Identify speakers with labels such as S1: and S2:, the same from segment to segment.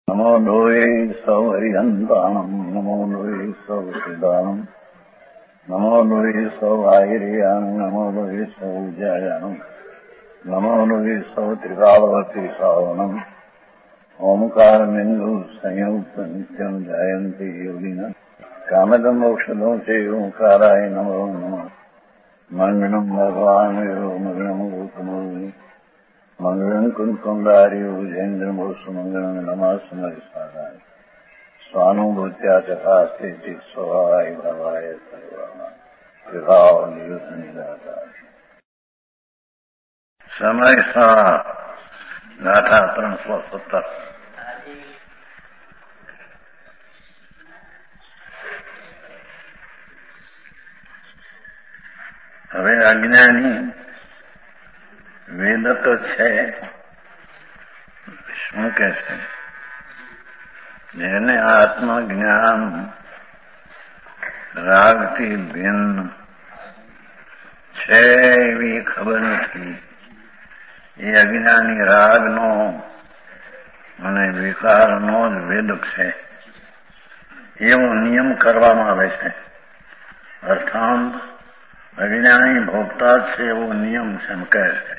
S1: નમો લોહે સૌહરિહંતાણમ નમો લોહે સૌસિદાનમ નમો લોહે સૌઆયર્યાણમ નમો લોહે સૌજાયાણમ નમો લોહે સૌત્રિકાળવતી સાવનમ ઓમકારમિંદુ સંયુક્ત નિત્યમ જાયંતિ યોગિના કામદમ મોક્ષદો છે ઓંકારાય નમો નમઃ મંગળમ ભગવાન મંગળમ ગોતમોહિ મંગળમ કુંકુંડાર્યો જૈન્દ્રમોસુ મંગળમ નમાસ્મરિસાદાય સ્વાનુભૂત્યા ચકાસ્તે સ્વભાવાય ભવાય સર્વમાં વિભાવ નિયુદ્ધ નિરાધાર સમય ગાથા 317 હવે અજ્ઞાની વેદ તો છે, શું કે છે? જેને આત્મજ્ઞાન રાગથી ભિન્ન છે એવી ખબર નથી. એ અજ્ઞાની રાગનો અને વિકારનો જ વેદક છે એવો નિયમ કરવામાં આવે છે. અર્થાત અજ્ઞાની ભોગતા છે એવો નિયમ છે એમ કહે છે.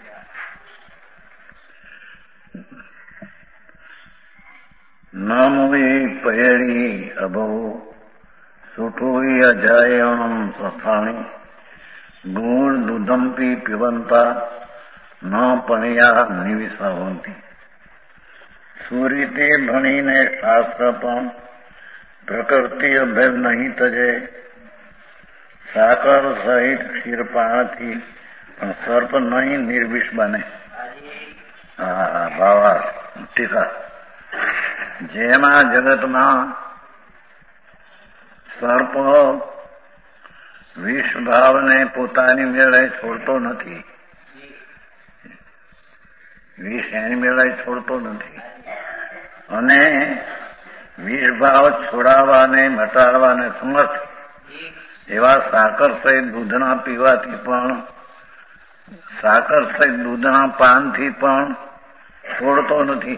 S1: નામવી પયડી અભો સુઠોઈ અજાયણમ સફાણી ગુણ દૂધમપી પીવંતા ન પણ્યા નિવિસાવંતી. સુરીતે ભણીને શાસ્ત્ર પણ પ્રકૃતિ અભેદ નહીં તજે. સાકર સહિત ક્ષીરપાણથી પણ સર્પ નહીં નિર્વિષ બને. ભાવા ટીકા. જેમાં જગતમાં સર્પ વિષ ભાવને પોતાની મેળે છોડતો નથી, વિષ એની મેળે છોડતો નથી, અને વિષ ભાવ છોડાવવાને મટાડવાને સમર્થ એવા સાકર સહિત દૂધના પીવાથી પણ, સાકર સહિત દૂધના પાનથી પણ છોડતો નથી.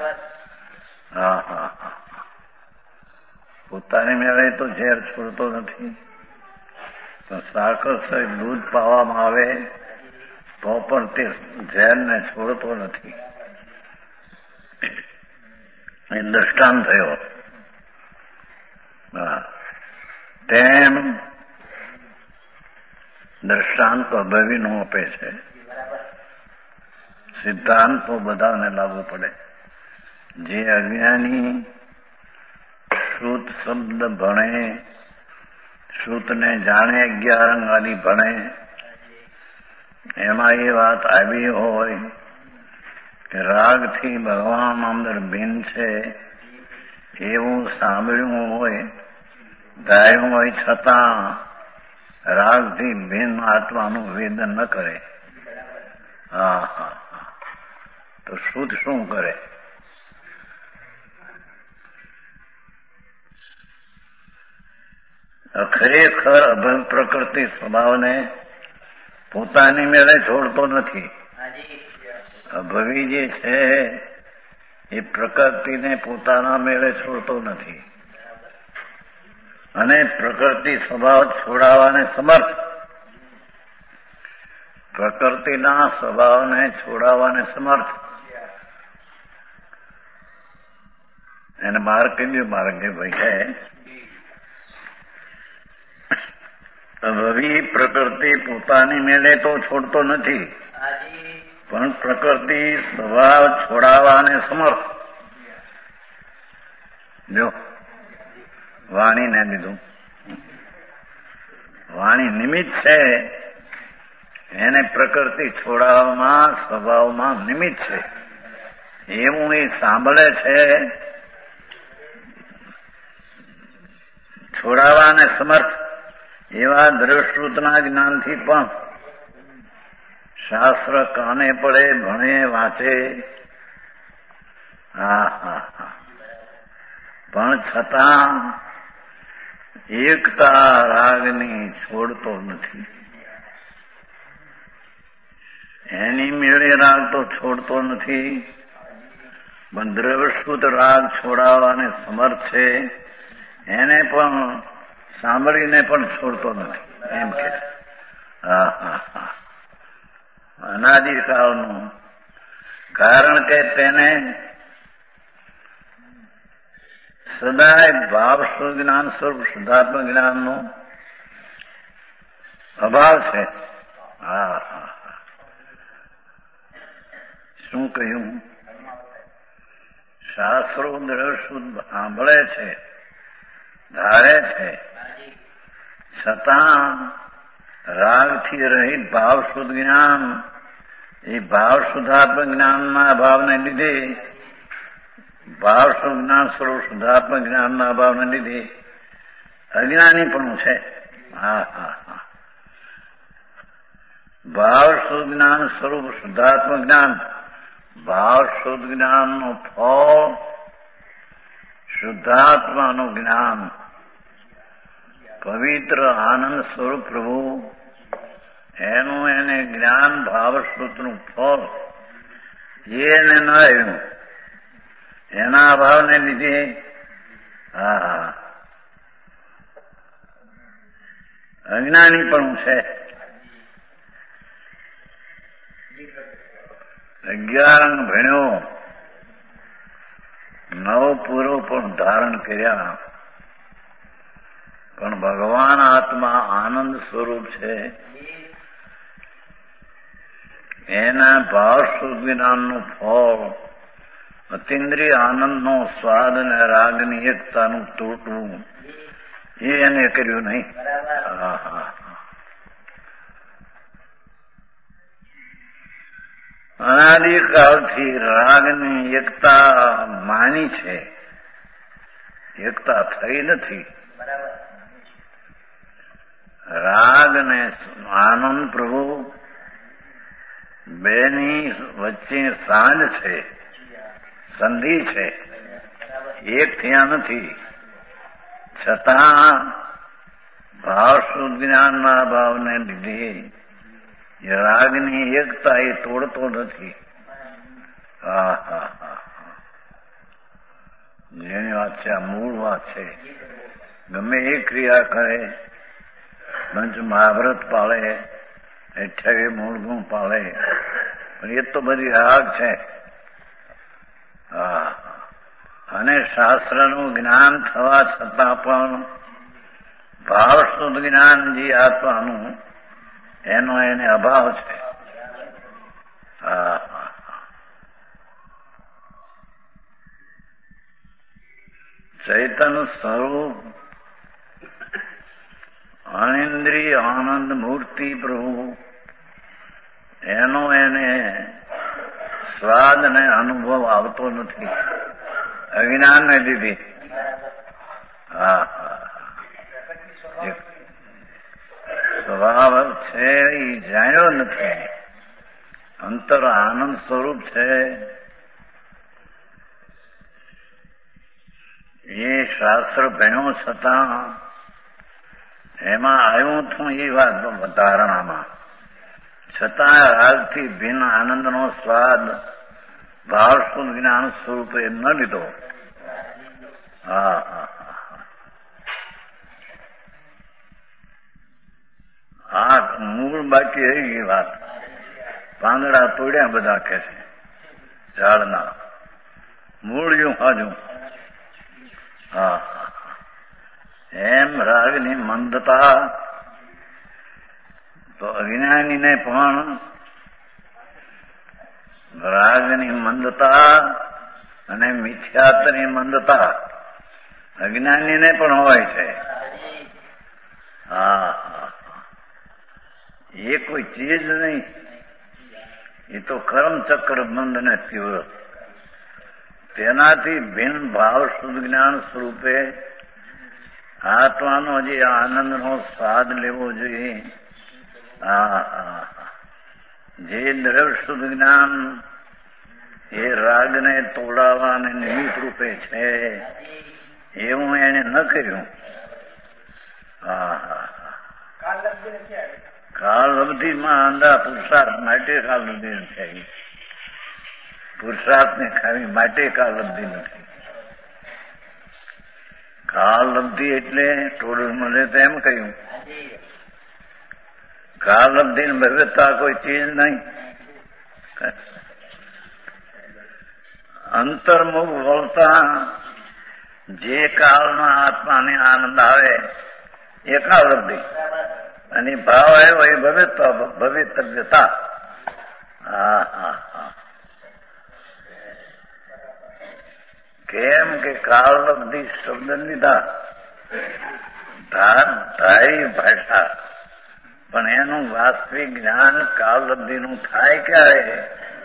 S1: પોતાની મેળે તો ઝેર છોડતો નથી, પણ સાકર સહિત દૂધ પાવામાં આવે તો પણ તે ઝેરને છોડતો નથી. એ દ્રષ્ટાંત થયો. તેમ દ્રષ્ટાંત અભવીનું આપે છે. સિદ્ધાંત તો બધાને લાગુ પડે. જે અજ્ઞાની શ્રુત શબ્દ ભણે, શ્રુતને જાણે, 11 અંગ આદિ ભણે, એમાં એ વાત આવી હોય કે રાગથી ભગવાન અંદર ભિન્ન છે એવું સાંભળ્યું હોય, ધાર્યું હોય, છતાં રાગથી ભિન્ન આત્માનું વેદન ન કરે. તો શ્રુત શું કરે? ખરેખર અભય પ્રકૃતિ સ્વભાવને પોતાની મેળે છોડતો નથી. અભવી જે છે એ પ્રકૃતિને પોતાના મેળે છોડતો નથી, અને પ્રકૃતિ સ્વભાવ છોડાવવાને સમર્થ, પ્રકૃતિના સ્વભાવને છોડાવવાને સમર્થ. એને માર્ગેન્દ્ર માર્ગે ભાઈ છે. અભવી પ્રકૃતિ પોતાની મેળે તો છોડતો નથી, પણ પ્રકૃતિ સ્વભાવ છોડાવવાને સમર્થ. જો વાણીને લીધું, વાણી નિમિત્ત છે, એને પ્રકૃતિ છોડાવવામાં સ્વભાવમાં નિમિત્ત છે એવું એ સાંભળે છે. છોડાવવાને સમર્થ એવા દ્રષ્ટૃતના જ્ઞાનથી પણ શાસ્ત્ર કાને પડે, ભણે, વાંચે, પણ છતાં એકતા રાગની છોડતો નથી. એની મેળે રાગ તો છોડતો નથી, પણ દ્રવ્યશુદ્ધ રાગ છોડાવવાને સમર્થ છે, એને પણ સાંભળીને પણ છોડતો નથી એમ કે. હા હા હા, અનાદિકાળનું. કારણ કે તેને સદાય ભાવ શુદ્ધ જ્ઞાન સ્વરૂપ શુદ્ધાત્મક જ્ઞાનનો અભાવ છે. હા હા, શું કહ્યું? શાસ્ત્રો દ્રવ્યશુદ્ધ સાંભળે છે, ધારે છે, છતાં રાગથી રહિત ભાવ શુદ્ધ જ્ઞાન, એ ભાવ શુદ્ધાત્મક જ્ઞાનના અભાવને લીધે, ભાવ શુદ્ધ જ્ઞાન સ્વરૂપ શુદ્ધાત્મક જ્ઞાનના અભાવને લીધે અજ્ઞાની પણ છે. હા હા હા, ભાવ શુદ્ધ જ્ઞાન સ્વરૂપ શુદ્ધાત્મક જ્ઞાન, ભાવ શુદ્ધ જ્ઞાનનું ફળ શુદ્ધાત્માનું જ્ઞાન, પવિત્ર આનંદ સ્વરૂપ પ્રભુ, એનું એને જ્ઞાન ભાવ શુદ્ધનું ફળ એને ન આવ્યું, એના અભાવને લીધે હા અજ્ઞાની પણ છે. 11 ભણ્યો, 9 પૂરો પણ ધારણ કર્યા, પણ ભગવાન આત્મા આનંદ સ્વરૂપ છે, એના ભાવ શુદ્ધ જ્ઞાનનું ફળ અતિન્દ્રિય આનંદનો સ્વાદ અને રાગની એકતાનું તૂટવું, એ એને કર્યું નહીં. હા હા, અનાદિકાળથી રાગની એકતા માની છે, એકતા થઈ નથી. રાગ ને આનંદ પ્રભુ બેની વચ્ચે સાંજ છે, સંધિ છે, એક થયા નથી. છતાં ભાવ શુદ્ધ જ્ઞાનના ભાવને લીધે રાગની એકતા એ તોડતો નથી. હા હા હા, જેની વાત છે, આ મૂળ વાત છે. ગમે એ ક્રિયા કરે, પંચ મહાવ્રત પાળે, 28 મૂળ ગુણ પાળે, પણ એ તો બધી રાગ છે. હા, અને શાસ્ત્રનું જ્ઞાન થવા છતાં પણ ભાવ શુદ્ધ જ્ઞાન જે આત્માનું, એનો એને અભાવ છે. હા, ચૈતન્ય સ્વરૂપ અનિન્દ્રિય આનંદ મૂર્તિ પ્રભુ, એનો એને સ્વાદ ને અનુભવ આવતો નથી, અજ્ઞાનને લીધે. હા હા, સ્વભાવ છે એ જાણ્યો નથી, અંતર આનંદ સ્વરૂપ છે, એ શાસ્ત્ર ભણ્યો છતાં એમાં આવ્યું હતું એ વાત ધારણામાં, છતાં રાગથી ભિન્ન આનંદનો સ્વાદ ભાવ શુદ્ધ જ્ઞાન સ્વરૂપે ન લીધો. હા હા, આ મૂળ બાકી રહી ગઈ વાત. પાંદડા તોડ્યા બધા કે છે ઝાડના, મૂળિયું હાજુ. હા, એમ રાગની મંદતા તો અજ્ઞાનીને પણ, રાગની મંદતા અને મિથ્યાત્વની મંદતા અજ્ઞાનીને પણ હોય છે. હા, એ કોઈ ચીજ નહીં, એ તો કર્મચક્ર બંધ ને તીવ્ર. તેનાથી ભિન્ન ભાવ શુદ્ધ જ્ઞાન સ્વરૂપે આત્માનો જે આનંદનો સ્વાદ લેવો જોઈએ, જે દ્રવ્ય શુદ્ધ જ્ઞાન એ રાગને તોડાવવાને નિમિત્ત રૂપે છે, એવું એને ન કર્યું. કાળ અવધિમાં અંધા પુરુષાર્થ માટે કાળ અવધિ છે. પુરુષાર્થને ખાવી માટે કાળલબ્ધિ નથી. કાળલબ્ધિ એટલે ટોળું મળે તો એમ કહ્યું, કાળલબ્ધિ ની ભવ્યતા કોઈ ચીજ નહીં. અંતર્મુખ બોલતા જે કાળમાં આત્માને આનંદ આવે એ કાળલબ્ધિ, અને ભાવ આવ્યો એ ભવિતવ્યતા. કેમ કે કાળલબ્ધિ શબ્દ લીધા, ધારી ભાષા, પણ એનું વાસ્તવિક જ્ઞાન કાળલબ્ધિનું થાય ક્યારે?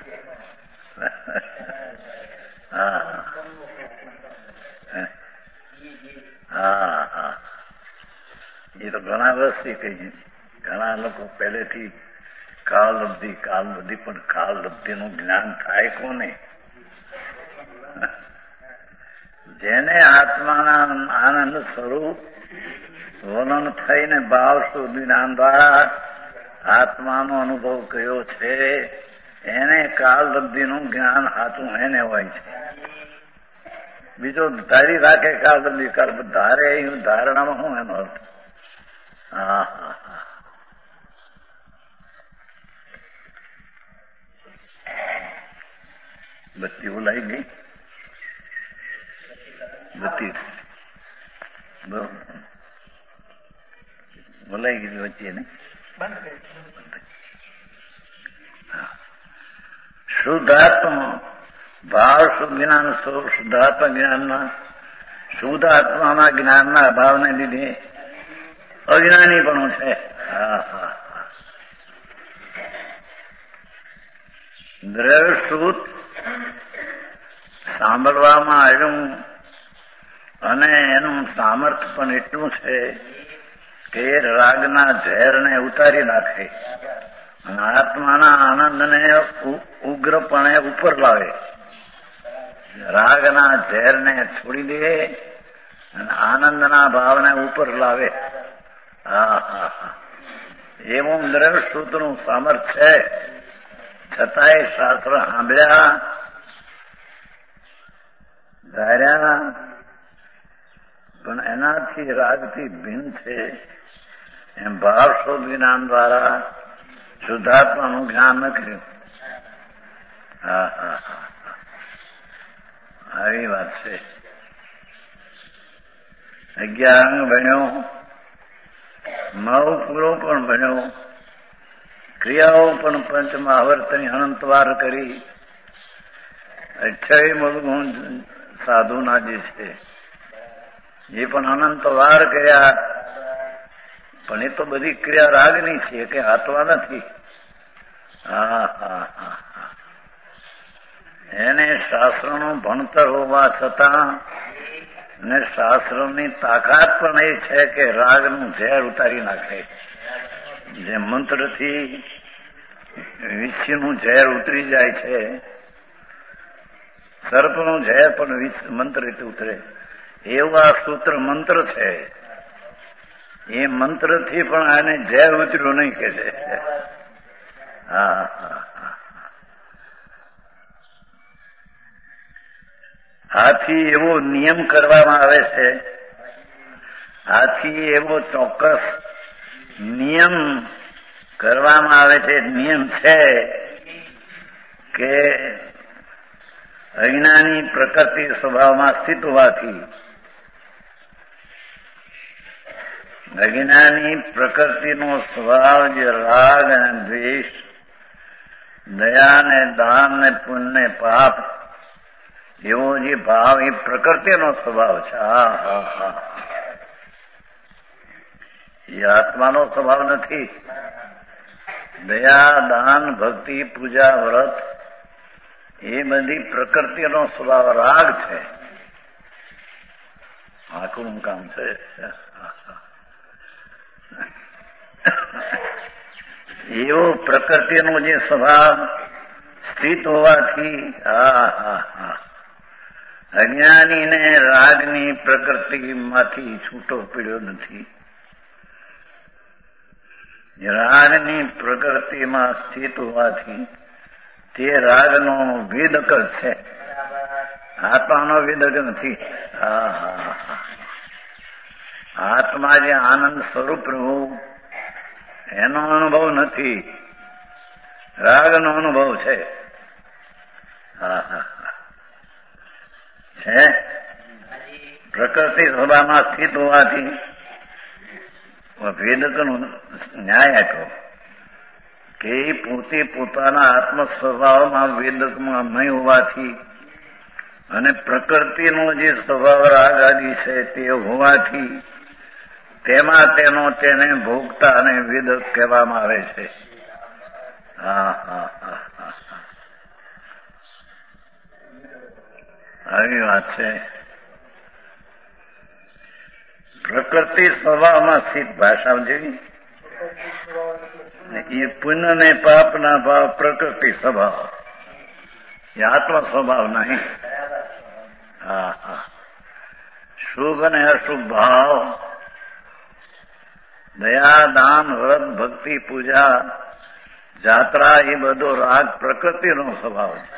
S1: એ તો ઘણા વર્ષથી કહીએ. ઘણા લોકો પહેલેથી કાળલબ્ધિ પણ કાળલબ્ધિનું જ્ઞાન થાય કોને? જેને આત્માના આનંદ સ્વરૂપ વર્ણન થઈને ભાવ શુદ્ધ જ્ઞાન દ્વારા આત્માનો અનુભવ કર્યો છે, એને કાળલબ્ધિનું જ્ઞાન હાથું એને હોય છે. બીજો ધારી રાખે કાળલબ્ધિ, ધારે એવું ધારણામાં શું એનો અર્થ? બત્તી બોલાઈ ગઈ, બત્તી બોલાઈ ગઈ વચ્ચે ને. શુદ્ધાત્મા ભાવ શુદ્ધ જ્ઞાન સ્વરૂપ શુદ્ધાત્મા જ્ઞાનના શુદ્ધ આત્માના જ્ઞાનના અભાવને લીધે અજ્ઞાની પણ છે. દ્રવ્ય શુદ્ધ સાંભળવામાં આવ્યું અને એનું સામર્થ્ય પણ એટલું છે કે રાગના ઝેરને ઉતારી નાખે અને આત્માના આનંદને ઉગ્રપણે ઉપર લાવે. રાગના ઝેરને છોડી દે અને આનંદના ભાવને ઉપર લાવે. એવું દ્રવ્ય સૂત્રનું સામર્થ્ય છે. છતાંય શાસ્ત્ર સાંભળ્યા, ધાર્યા, પણ એનાથી રાગથી ભિન્ન છે એમ ભાવ શુદ્ધ જ્ઞાન દ્વારા શુદ્ધાત્માનું જ્ઞાન ન કર્યું. આવી વાત છે. 11 અંગ ભણ્યો, 9 પૂરો પણ ભણ્યો, ક્રિયાઓ પણ પંચમાં આવર્તની અનંતવાર કરી. 28 ગુણ સાધુના જે છે એ પણ અનંતવાર કર્યા, પણ એ તો બધી ક્રિયા રાગની છે કે હાથવા નથી. એને શાસ્ત્રનું ભણતર હોવા છતાં ને શાસ્ત્રની તાકાત પણ એ છે કે રાગનું ઝેર ઉતારી નાખે. જે મંત્રથી વિચ્છીનું ઝેર ઉતરી જાય છે, સર્પનું ઝેર પણ મંત્રથી ઉતરે, એવું આ સૂત્ર મંત્ર છે. એ મંત્રથી પણ આને ઝેર ઉતર્યું નહીં કે છે. આથી એવો નિયમ કરવામાં આવે છે, આથી એવો ચોક્કસ નિયમ કરવામાં આવે છે. નિયમ છે કે અજ્ઞાની પ્રકૃતિ સ્વભાવમાં સ્થિત હોવાથી, અજ્ઞાની પ્રકૃતિનો સ્વભાવ જે રાગ અને દ્વેષ, દયા ને દાન ને પુણ્ય ને પાપ, એવો જે ભાવ એ પ્રકૃતિનો સ્વભાવ છે. એ આત્માનો સ્વભાવ નથી. દયા, દાન, ભક્તિ, પૂજા, વ્રત એ બધી પ્રકૃતિનો સ્વભાવ રાગ છે. આખું કામ છે. એવો પ્રકૃતિનો જે સ્વભાવ સ્થિત હોવાથી અજ્ઞાનીને રાગની પ્રકૃતિમાંથી છૂટો પડ્યો નથી. રાગની પ્રકૃતિમાં સ્થિત હોવાથી તે રાગનો વેદક જ છે, આત્માનો વેદક નથી. આત્મા જે આનંદ સ્વરૂપ પ્રભુ એનો અનુભવ નથી, રાગનો અનુભવ છે. છે પ્રકૃતિ સભામાં સ્થિત હોવાથી વેદકનો ન્યાય આપ્યો કે પોતે પોતાના આત્મ સ્વભાવમાં વેદકમાં નહીં હોવાથી અને પ્રકૃતિનો જે સ્વભાવ રાગ આદિ છે તે હોવાથી તેમાં તેને ભોગતા અને વેદક કહેવામાં આવે છે. આવી વાત છે. પ્રકૃતિ સ્વભાવમાં સ્થિત ભાષા જેવી એ પુણ્ય ને પાપના ભાવ પ્રકૃતિ સ્વભાવ, એ આત્મ સ્વભાવ નહીં. શુભ અને અશુભ ભાવ, દયા, દાન, વ્રત, ભક્તિ, પૂજા, જાત્રા એ બધો રાગ પ્રકૃતિનો સ્વભાવ છે.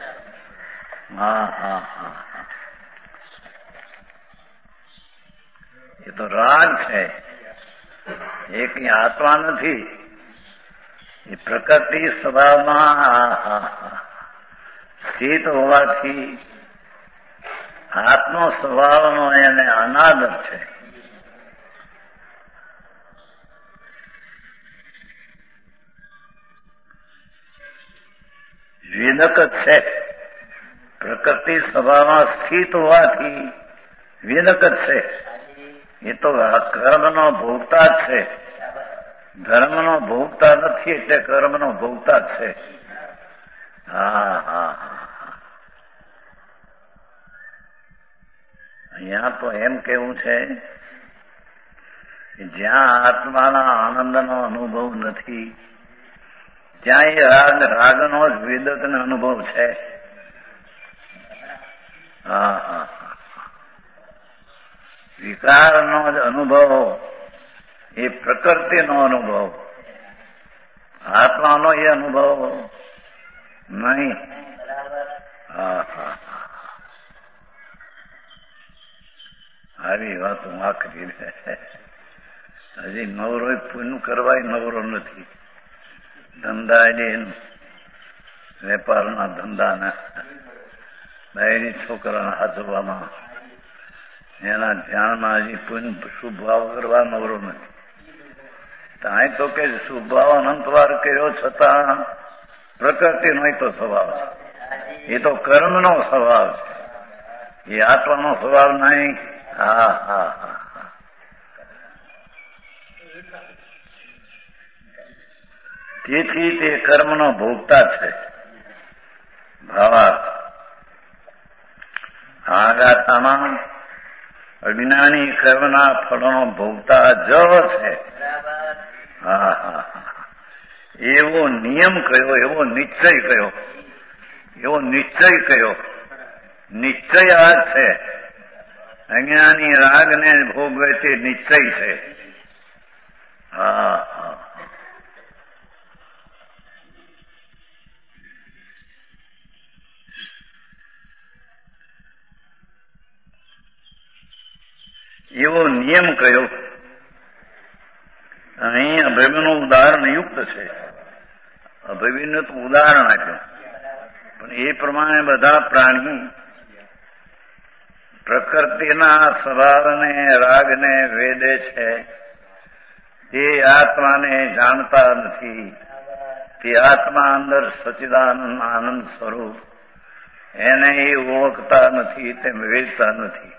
S1: એ તો રાગ છે, એ કઈ આત્મા નથી. એ પ્રકૃતિ સ્વભાવમાં સ્થિત હોવાથી આત્મો સ્વભાવનો એને અનાદર છે. વેદક જ છે. પ્રકૃતિ સ્વભાવમાં સ્થિત હોવાથી વેદક જ છે. એ તો કર્મનો ભોગતા જ છે. ધર્મનો ભોગતા નથી, એટલે કર્મનો ભોગતા જ છે. અહીંયા તો એમ કેવું છે કે જ્યાં આત્માના આનંદનો અનુભવ નથી ત્યાં એ રાગનો જ વેદકનો અનુભવ છે. વિકારનો જ અનુભવ એ પ્રકૃતિનો અનુભવ, આત્માનો એ અનુભવ નહીં. આવી વાત હું આખરી હજી નવરો પુણ્ય કરવાય નવરો નથી. ધંધા વેપારના ધંધાના બહેરી છોકરાના હાથવામાં એના ધ્યાનમાં હજી પુણ્ય શુભ ભાવ કરવા નવરો નથી. અહીં તો કે શુભ ભાવ અનંતવાર કર્યો છતાં પ્રકૃતિનો તો સ્વભાવ છે. એ તો કર્મનો સ્વભાવ છે, એ આત્માનો સ્વભાવ નહીં. તેથી તે કર્મનો ભોગતા છે. ભાવાર્થ આ ગાથામાં અજ્ઞાની કર્મના ફળનો ભોગતા જ છે. એવો નિયમ કયો, એવો નિશ્ચય કયો, એવો નિશ્ચય કયો. નિશ્ચય આ છે. અજ્ઞાની રાગને ભોગવે તે નિશ્ચય છે. એવો નિયમ કયો. અહીં અભિમનું ઉદાહરણ યુક્ત છે. અભિમનું તો ઉદાહરણ આપ્યું, પણ એ પ્રમાણે બધા પ્રાણી પ્રકૃતિના સ્વભાવને રાગને વેદે છે. તે આત્માને જાણતા નથી. તે આત્મા અંદર સચ્ચિદાનંદ આનંદ સ્વરૂપ એને એ ઓળખતા નથી, તેમ વેચતા નથી.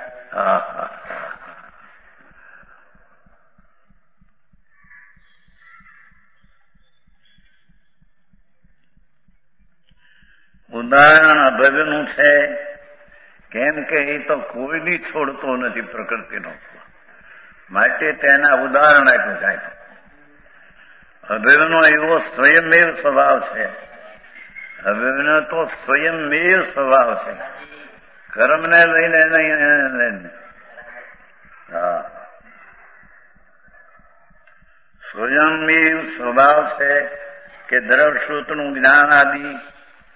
S1: ઉદાહરણ અભવ્યનું છે. કેમ કે એ તો કોઈની છોડતો નથી પ્રકૃતિનો, માટે તેના ઉદાહરણ આપ્યું સાહેબ. અભવ્યનો એવો સ્વયંમેવ સ્વભાવ છે. અભવ્યનો તો સ્વયંમેવ સ્વભાવ છે, કર્મને લઈને નહીં. સ્વયંમેવ સ્વભાવ છે કે દ્રવશ્રુતનું જ્ઞાન આદિ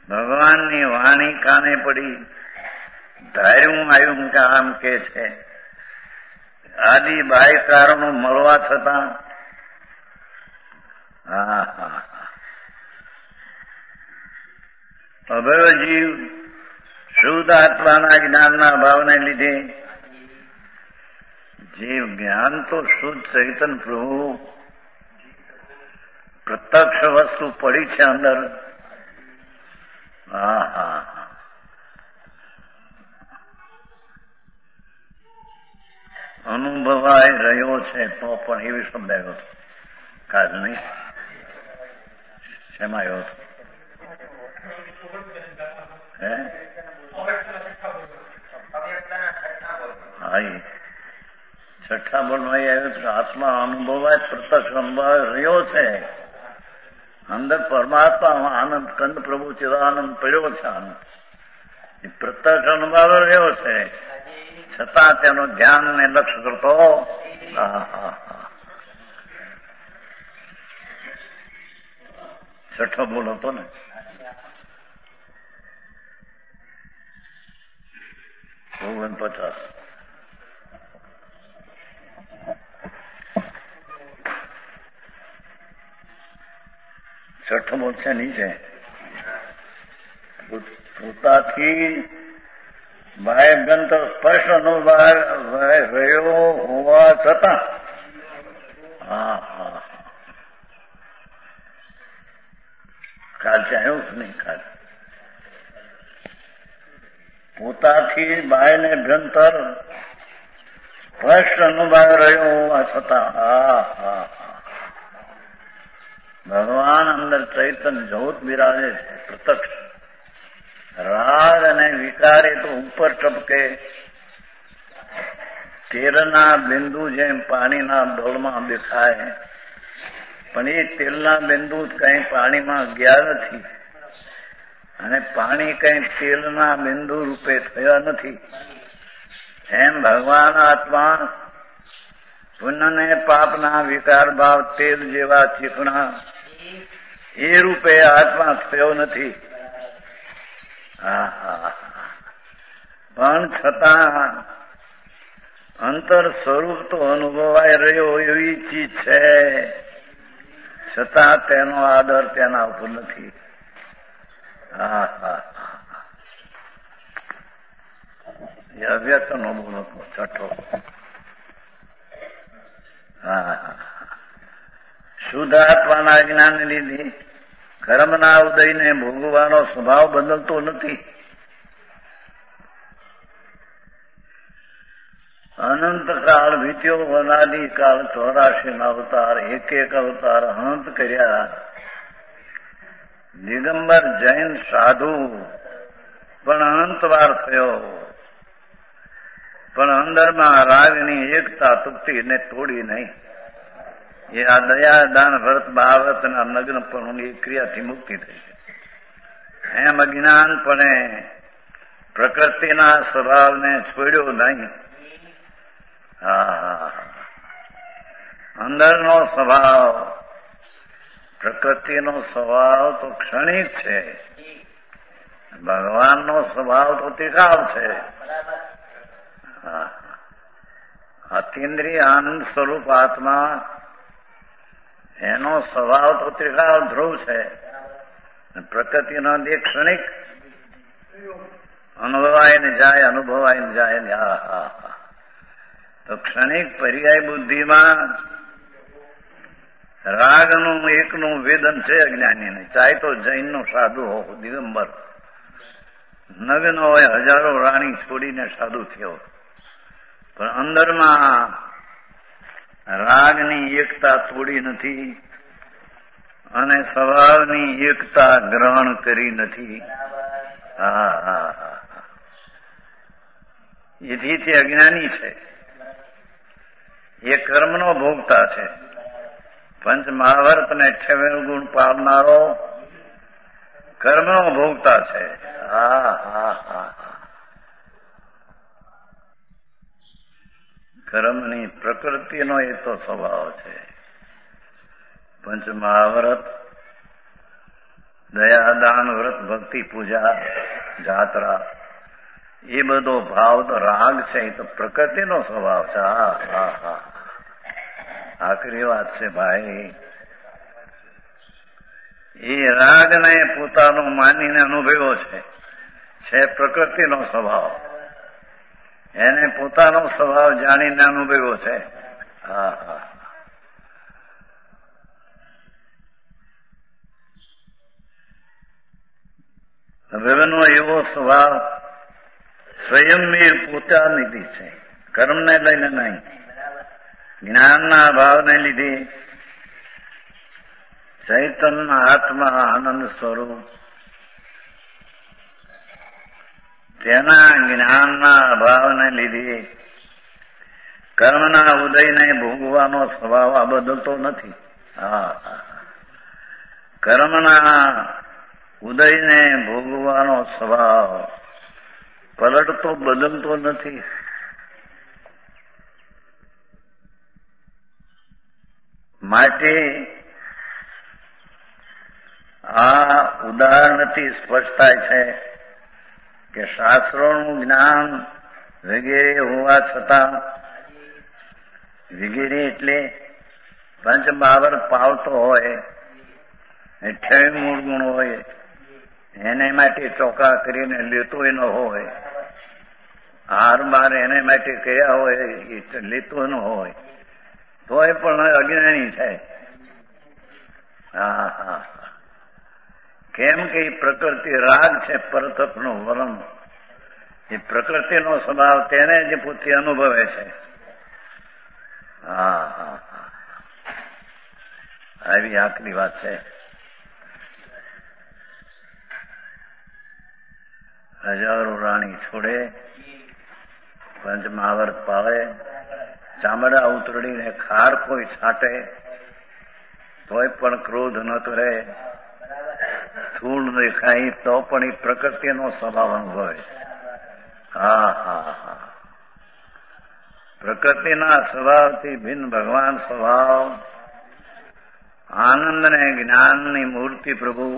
S1: ભગવાનની વાણી કાને પડી, ધાર્યું આવ્યું કે આમ કે છે. આદિ બાહ્ય કારણો મળવા છતાં અભય જીવ શુદ્ધ આત્માના જ્ઞાનના ભાવને લીધે જીવ જ્ઞાન તો શુદ્ધ ચૈતન પ્રભુ પ્રત્યક્ષ વસ્તુ પડી છે અંદર. અનુભવાય રહ્યો છે તો પણ એવી શબ્દ આવ્યો હતો કાલ નહીં. શેમાં આવ્યો હતો? છઠ્ઠા બોલમાં આવ્યું છે. આત્મા અનુભવાય, પ્રત્યક્ષ અનુભવાય રહ્યો છે. અંદર પરમાત્મા આનંદ કંદ પ્રભુ ચિદાનંદ પડ્યો છે. આનંદ એ પ્રત્યક્ષ અનુભવ રહ્યો છે, છતાં તેનું ધ્યાન ને લક્ષ્ય કરતો. છઠ્ઠો બોલ હતો ને. $49. છઠ્ઠો બોલ છે નીચે. પોતાથી બાહ્ય ગ્રંથ સ્પષ્ટ અનુભવ રહ્યો હોવા છતાં કાલ ચાહ્યું જ નહીં. કાલ પોતાથી બાહ્યને ભ્યંતર સ્પષ્ટ અનુભવ રહ્યો હોવા છતાં ભગવાન અંદર ચૈતન્ય જહોત બિરાજે છે. પ્રત્યક્ષ રાગ અને વિકાર એ તો ઉપર ટપકે, તેલના બિંદુ જેમ પાણીના ડોલમાં દેખાય, પણ એ તેલના બિંદુ કઈ પાણીમાં ગયા નથી અને પાણી કઈ તેલના બિંદુ રૂપે થયા નથી. એમ ભગવાન આત્મા પુણ્ય ને પાપના વિકાર ભાવ તેલ જેવા ચીકણા એ રૂપે આત્મા થયો નથી. પણ છતાં અંતર સ્વરૂપ તો અનુભવાય રહ્યો એવી ચીજ છે, છતાં તેનો આદર તેના ઉપર નથી. અવ્યક્ત નો બોલો છઠ્ઠો. શુદ્ધ આત્માના જ્ઞાન લીધે કર્મના ઉદયને ભોગવાનો સ્વભાવ બદલતો નથી. અનંત કાળ વીત્યો, અનાદિ કાળ 84 અવતાર, એક અવતાર અનંત કર્યા. દિગંબર જૈન સાધુ પણ અનંત વાર થયો, પણ અંદરમાં રાગની એકતા તૂટીને તોડી નહીં. એ આ દયા દાન વ્રત ભાવત ના નગ્ન પણ ક્રિયાથી મુક્તિ થઈ છે. એમ અજ્ઞાનપણે પ્રકૃતિના સ્વભાવને છોડ્યો નહીં. અંદરનો સ્વભાવ, પ્રકૃતિનો સ્વભાવ તો ક્ષણિક છે, ભગવાનનો સ્વભાવ તો તિકાવ છે. અતિન્દ્રિય આનંદ સ્વરૂપ આત્મા એનો સ્વભાવ તો ત્રિકાળ ધ્રુવ છે. પ્રકૃતિનો દેહ ક્ષણિક અનુભવાય ને જાય, અનુભવાય ને જાય. તો ક્ષણિક પર્યાય બુદ્ધિમાં રાગનું એકનું વેદન છે અજ્ઞાનીને. ચાહે તો જૈનનો સાધુ હો, દિગંબર નગ્ન હોય, હજારો રાણી છોડીને સાધુ થયો, પણ અંદરમાં રાગની એકતા તોડી નથી અને સ્વભાવની એકતા ગ્રહણ કરી નથી. એથી તે અજ્ઞાની છે. એ કર્મનો ભોગતા છે. પંચ મહાભારત ને 58 ગુણ પામનારો કર્મનો ભોગતા છે. કર્મની પ્રકૃતિનો એ તો સ્વભાવ છે. પંચ મહાભારત દયા, દાન, વ્રત, ભક્તિ, પૂજા, જાત્રા, એ બધો ભાવ તો રાગ છે, એ તો પ્રકૃતિનો સ્વભાવ છે. આખરી વાત છે ભાઈ. એ રાગને પોતાનો માનીને અનુભવ્યો છે પ્રકૃતિનો સ્વભાવ. એને પોતાનો સ્વભાવ જાણીને અનુભવ્યો છે. હવેનો એવો સ્વભાવ સ્વયંમેવ પોતાની છે, કર્મને લઈને નહીં, જ્ઞાનના ભાવને લીધે ચૈતન્ય આત્મા આનંદ સ્વરૂપ તેના જ્ઞાનના અભાવને લીધે કર્મના ઉદયને ભોગવાનો સ્વભાવ આ બદલતો નથી. કર્મના ઉદયને ભોગવાનો સ્વભાવ પલટતો બદલતો નથી. માટે આ ઉદાહરણથી સ્પષ્ટ થાય છે કે શાસ્ત્રોનું જ્ઞાન વગેરે હોવા છતાં, વગેરે એટલે પંચમહાવર પાવતો હોય, 28 મૂળ ગુણ હોય, એને માટે ચોખા કરીને લેતો ન હોય, હાર બાર એને માટે કયા હોય એ લેતો ન હોય, તોય પણ અજ્ઞાની છે. કેમ કે પ્રકૃતિ રાગ છે, પરતપનો વલમ, એ પ્રકૃતિનો સ્વભાવ તેને જ પોતે અનુભવે છે. આવી આખરી વાત છે. હજારો રાણી છોડે, પંચમહાવર્ત પાળે, ચામડા ઉતરડીને ખાર કોઈ છાંટે તોય પણ ક્રોધ ન કરે, સ્થૂળ દેખાય તો પણ એ પ્રકૃતિનો સ્વભાવ અનુભવે. પ્રકૃતિના સ્વભાવથી ભિન્ન ભગવાન સ્વભાવ, આનંદ ને જ્ઞાનની મૂર્તિ પ્રભુ,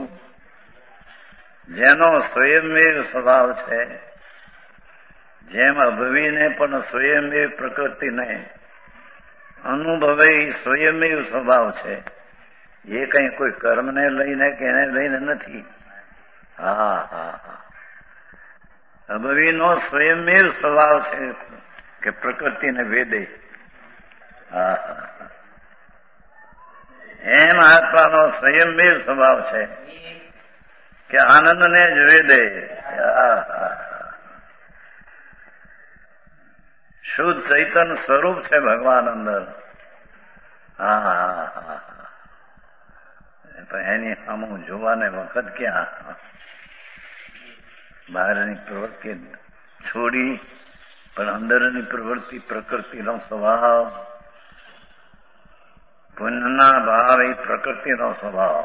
S1: જેનો સ્વયંમેવ સ્વભાવ છે, જેમ અભવીને પણ સ્વયંમેવ પ્રકૃતિને અનુભવે સ્વયંમેવ સ્વભાવ છે. એ કઈ કોઈ કર્મને લઈને કે એને લઈને નથી. અભવીનો સ્વયંમેવ સ્વભાવ છે કે પ્રકૃતિને વેદે. એમ આત્માનો સ્વયંમેવ સ્વભાવ છે કે આનંદને જ વેદે. શુદ્ધ ચૈતન્ય સ્વરૂપ છે ભગવાન અંદર. એની સામું જોવાને વખત ક્યાં? બહારની પ્રવૃત્તિ છોડી પણ અંદરની પ્રવૃત્તિ, પ્રકૃતિનો સ્વભાવ, પુણ્યના ભાવ એ પ્રકૃતિનો સ્વભાવ.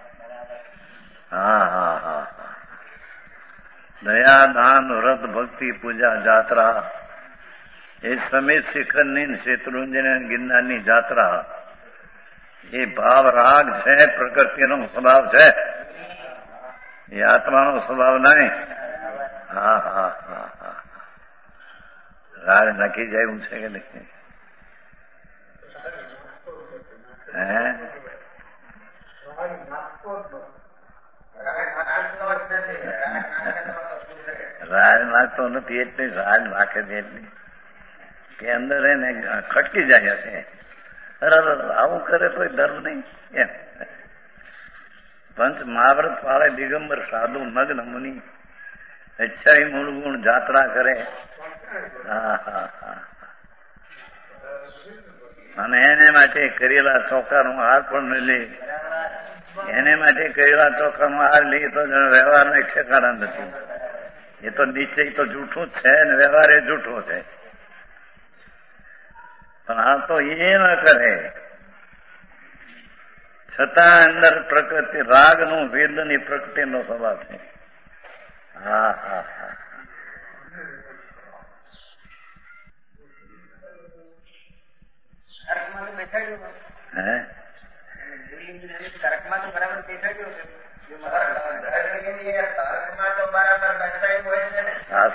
S1: દયા, દાન, વ્રત, ભક્તિ, પૂજા, જાત્રા, એ સમેત શિખરની, શેત્રુંજય, ગિરનારની જાત્રા, એ ભાવ રાગ છે, પ્રકૃતિનો સ્વભાવ છે, એ આત્માનો સ્વભાવ નહીં. રાગ નક્કી જાય એવું છે કે નહીં? રાગ નાખતો નથી એટલે રાગ નાખે છે એટલી કે અંદર એને ખટકી જાય હશે. આવું કરે તો ધર્મ નહીં એમ. પંચ મહાવ્રત પાળે દિગંબર સાધુ નગ્ન મુનિ 28 મૂળ ગુણ જાત્રા કરે. અને એને માટે કરેલા ચોખાનો હાર પણ ન લે. એને માટે કરેલા ચોખાનો હાર લે તો વ્યવહારનો એક ઠેકાણા નથી. એ તો નિશ્ચય તો જૂઠું જ છે ને વ્યવહાર એ જૂઠો છે. પણ આ તો એ ન કરે છતાં અંદર પ્રકૃતિ રાગનું વેદની પ્રકૃતિનો સ્વભાવ છે.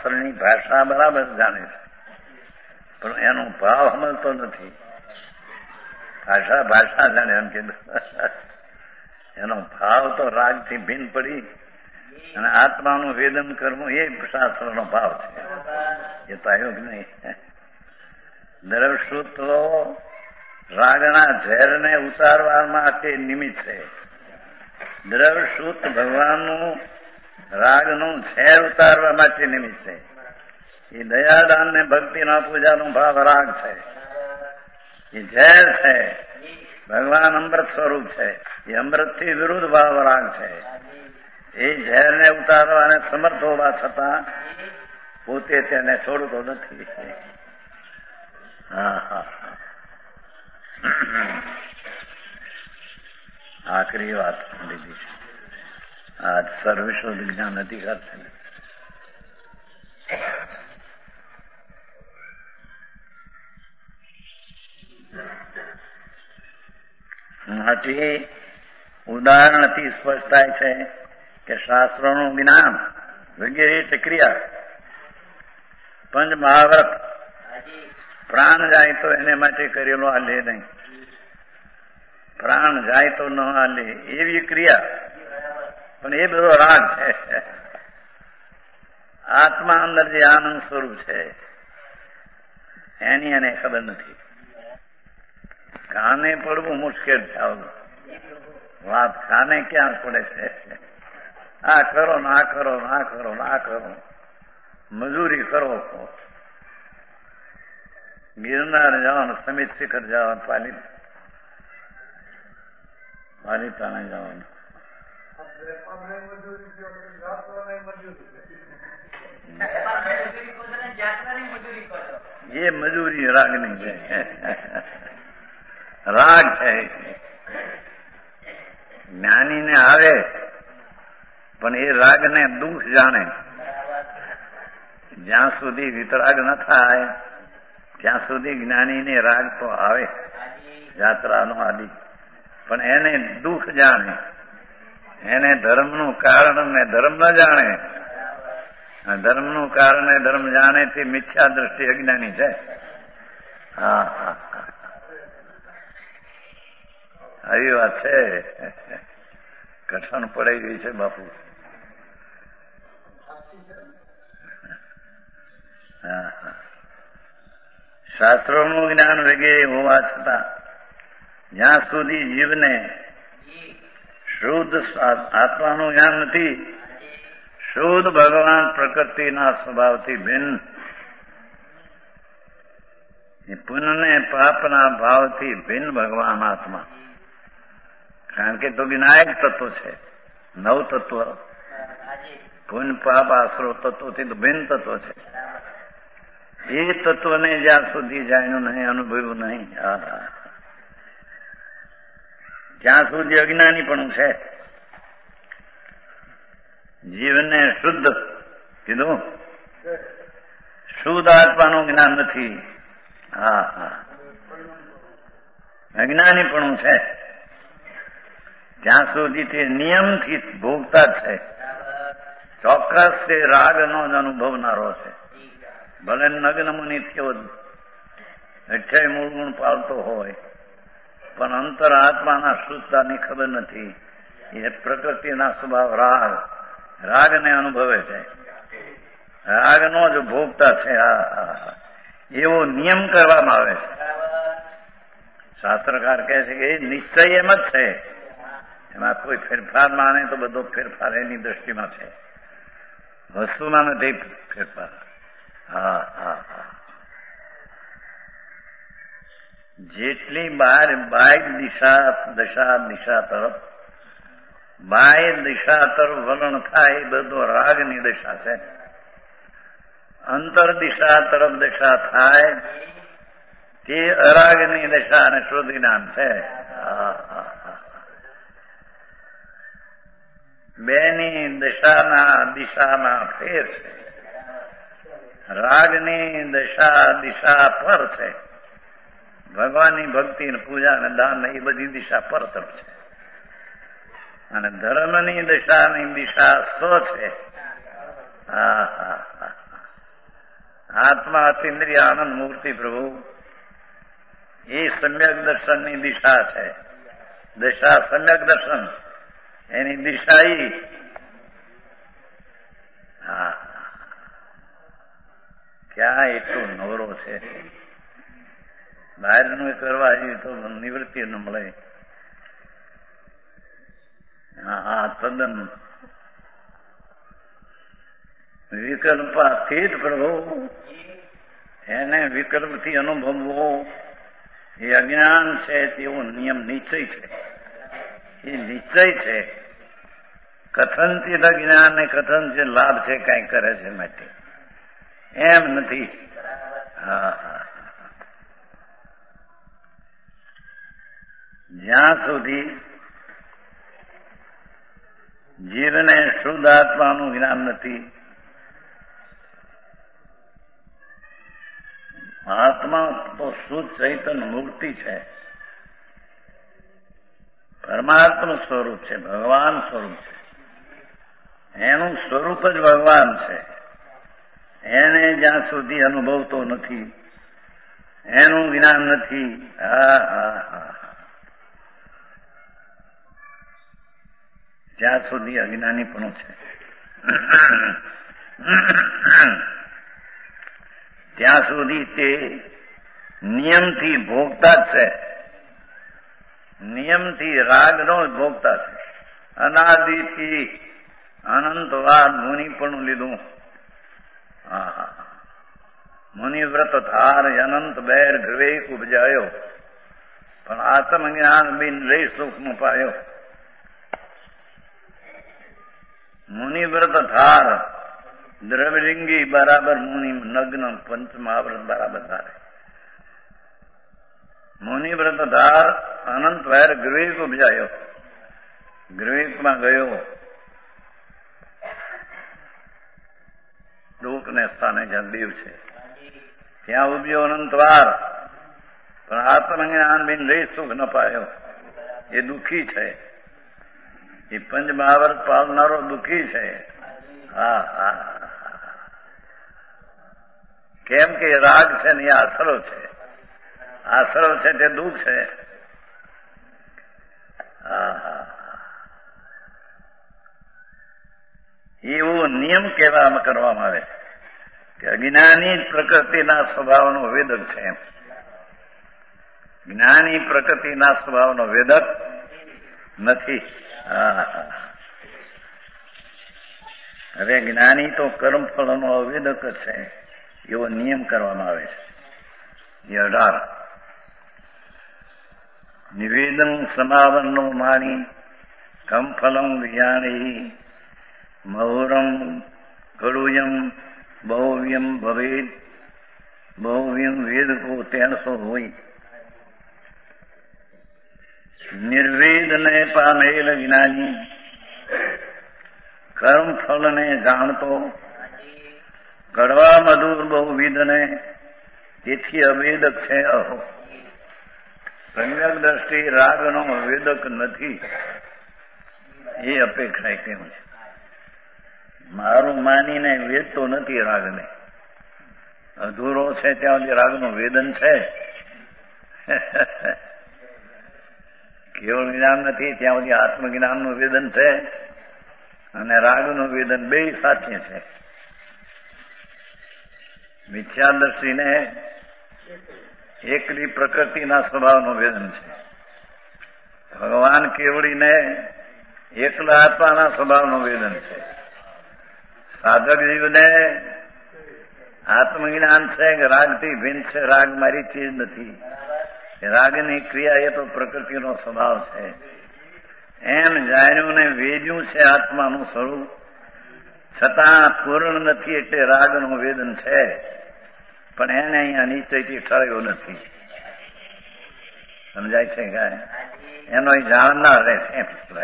S1: શાસ્ત્રની ભાષા બરાબર જાણે છે, પણ એનો ભાવ સમજતો નથી. ભાષા જાણે એમ કીધું, એનો ભાવ તો રાગથી ભિન્ન પડી. અને આત્માનું વેદન કરવું એ શાસ્ત્રનો ભાવ છે. એ તો આવ્યો કે નહીં. દ્રવસૂત્રો રાગના ઝેરને ઉતારવા માટે નિમિત્ત છે. દ્રવસૂત ભગવાનનું રાગનું ઝેર ઉતારવા માટે નિમિત્ત છે. એ દયાદાન ને ભક્તિના પૂજાનો ભાવ રાગ છે. એ ઝેર છે. ભગવાન અમૃત સ્વરૂપ છે. એ અમૃતથી વિરુદ્ધ ભાવ રાગ છે. એ ઝેરને ઉતારવાને સમર્થ હોવા છતાં પોતે તેને છોડતો નથી. આખરી વાત લીધી છે. આ સર્વવિશ્વ વિજ્ઞાન અધિકાર છે. માટે ઉદાહરણથી સ્પષ્ટ થાય છે કે શાસ્ત્રોનું જ્ઞાન વગેરે ક્રિયા પંચ મહાવ્રત પ્રાણ જાય તો એને માટે કરેલો આ લે નહીં. પ્રાણ જાય તો ન આ લે એવી ક્રિયા, પણ એ બધો રાગ છે. આત્મા અંદર જે આનંદ સ્વરૂપ છે એની એને ખબર નથી. કાને પડવું મુશ્કેલ છે. વાત કાને ક્યાં પડે છે? આ કરો ને આ કરો ને આ કરો ને આ કરો, મજૂરી કરો. ગિરનાર જવાનું, સમિત શિખર જવાનું, પાલિતાણા જવાનું. એ મજૂરી રાગની છે. રાગ છે. જ્ઞાનીને આવે પણ એ રાગને દુઃખ જાણે. જ્યાં સુધી વિતરાગ ન થાય ત્યાં સુધી જ્ઞાનીને રાગ તો આવે, જાત્રાનો આદિ, પણ એને દુઃખ જાણે. એને ધર્મનું કારણ ને ધર્મ ન જાણે. ધર્મનું કારણ ને ધર્મ જાણે તે મિથ્યા દ્રષ્ટિ અજ્ઞાની છે. આવી વાત છે. કઠણ પડી ગઈ છે બાપુ. શાસ્ત્રોનું જ્ઞાન વગેરે હોવા છતાં જ્યાં સુધી જીવને શુદ્ધ આત્માનું જ્ઞાન નથી, શુદ્ધ ભગવાન પ્રકૃતિના સ્વભાવથી ભિન્ન, પુણ્ય પાપના ભાવથી ભિન્ન ભગવાન આત્મા. કારણ કે તો વિનાયક તત્વ છે, નવ તત્વ, પુણ્ય પાપ આશરો તત્વથી તો ભિન્ન તત્વ છે. એ તત્વને જ્યાં સુધી જાણ્યું નહીં, અનુભવ્યું નહીં, ત્યાં સુધી અજ્ઞાની પણ છે. જીવને શુદ્ધ કીધું, શુદ્ધ આત્માનું જ્ઞાન નથી. અજ્ઞાની પણ છે. ત્યાં સુધી તે નિયમથી ભોગતા છે. ચોક્કસ તે રાગનો જ અનુભવનારો છે. ભલે નગ્ન મુનિ થયો, 28 મૂળ ગુણ પાલતો હોય, પણ અંતર આત્માના શુદ્ધતાની ખબર નથી. એ પ્રકૃતિના સ્વભાવ રાગને અનુભવે છે. રાગનો જ ભોગતા છે. એવો નિયમ કરવામાં આવે છે. શાસ્ત્રકાર કહે છે કે એ નિશ્ચય એમ જ છે, એમાં કોઈ ફેરફાર માને તો બધો ફેરફાર એની દ્રષ્ટિમાં છે, વસ્તુમાં નથી ફેરફાર. જેટલી બાહ્ય દિશા તરફ વલણ થાય એ બધો રાગની દિશા છે. અંતર દિશા તરફ દિશા થાય તે અરાગની દિશા અને શુદ્ધ જ્ઞાન છે. બેની દિશામાં ફેર છે. રાગની દિશા પર છે. ભગવાનની ભક્તિ ને પૂજા ને દાન એ બધી દિશા પર તરફ છે. અને ધર્મની દિશા સ્વ છે. આત્મા અતિન્દ્રિય આનંદ મૂર્તિ પ્રભુ એ સમ્યક દર્શનની દિશા છે. દિશા સમ્યક દર્શન એની દિશા ઈ. હા, ક્યાં એટલું નવરો છે. બહારનું કરવા જઈએ તો નિવૃત્તિ ન મળે. હા, તદ્દન વિકલ્પાથી જ પ્રભુ એને વિકલ્પથી અનુભવવો એ અજ્ઞાન છે તેવો નિયમ નિશ્ચય છે. એ નિશ્ચય છે. કથનથી અજ્ઞાન ને કથનથી લાભ છે કઈ કરે છે માટે એમ નથી. હા, જ્યાં સુધી જીવને શુદ્ધ આત્માનું જ્ઞાન નથી, આત્મા તો શુદ્ધ ચૈતન્ય મૂર્તિ છે, પરમાત્મા સ્વરૂપ છે, ભગવાન સ્વરૂપ છે. એનું સ્વરૂપ જ ભગવાન છે. એને જ્યાં સુધી અનુભવતો નથી, એનું જ્ઞાન નથી. જ્યાં સુધી અજ્ઞાનીપણું છે ત્યાં સુધી તે નિયમથી ભોગતા જ છે. નિયમથી રાગનો જ ભોગતા છે. અનાદિથી અનંતવાર મુનિપણું લીધું. મુનિવ્રત ધાર અનંત બેર વિવેક ઉપજાયો, પણ આત્મજ્ઞાન બિન રહી સુખમાં પાયો. મુનિવ્રત ધાર દ્રવલિંગી બરાબર મુનિ નગ્ન પંચમહાવ્રત બરાબર ધારે. મુનિવ્રત ધાર અનંત વેર વિવેક ઉપજાયો. વિવેકમાં ગયો, દુઃખને સ્થાને જ્યાં દેવ છે ત્યાં ઉભ્યો અનંતવાર, પણ આત્મજ્ઞાન બિન રહી સુખ ન પાયો. એ દુઃખી છે. એ પંચમહાવર્ત પાલનારો દુઃખી છે. કેમ કે રાગ છે ને એ આસરો છે. આસરો છે તે દુઃખ છે. એવો નિયમ કરવામાં આવે કે અજ્ઞાની પ્રકૃતિના સ્વભાવનો વેદક છે. એમ જ્ઞાની પ્રકૃતિના સ્વભાવનો વેદક નથી. હવે જ્ઞાની તો કર્મફળનો અવેદક જ છે. એવો નિયમ કરવામાં આવે છે. એ 18 નિવેદન સમાવનનો માણી કમફલમ જ્ઞાની મહુરમ કડુયમ બહુવ્યમ ભવેદ બહુવ્યમ વેદ કો 300 હોય. નિર્વેદને પામેલ જ્ઞાની કર્મફળને જાણતો કડવા મધુર બહુવિધને તેથી અવેદક છે. અહો સમ્યક દ્રષ્ટિ રાગનો વેદક નથી એ અપેક્ષા કેમ છે. મારું માનીને વેદતો નથી રાગને. અધૂરો છે ત્યાં સુધી રાગનું વેદન છે. કેવળ જ્ઞાન નથી ત્યાં સુધી આત્મજ્ઞાનનું વેદન છે અને રાગનું વેદન બે સાથે છે. મિથ્યાદર્શીને એકલી પ્રકૃતિના સ્વભાવનું વેદન છે. ભગવાન કેવળીને એકલા આત્માના સ્વભાવનું વેદન છે. સાધક જીવને આત્મજ્ઞાન છે કે રાગથી ભિન્ન છે. રાગ મારી ચીજ નથી. રાગની ક્રિયા એ તો પ્રકૃતિનો સ્વભાવ છે. એમ જાણ્યું ને વેદ્યું છે આત્માનું સ્વરૂપ, છતાં પૂર્ણ નથી એટલે રાગનું વેદન છે. પણ એને અહીંયા નિશ્ચયથી ઠરાયો નથી. સમજાય છે કે એનો જાણનાર રહેશે.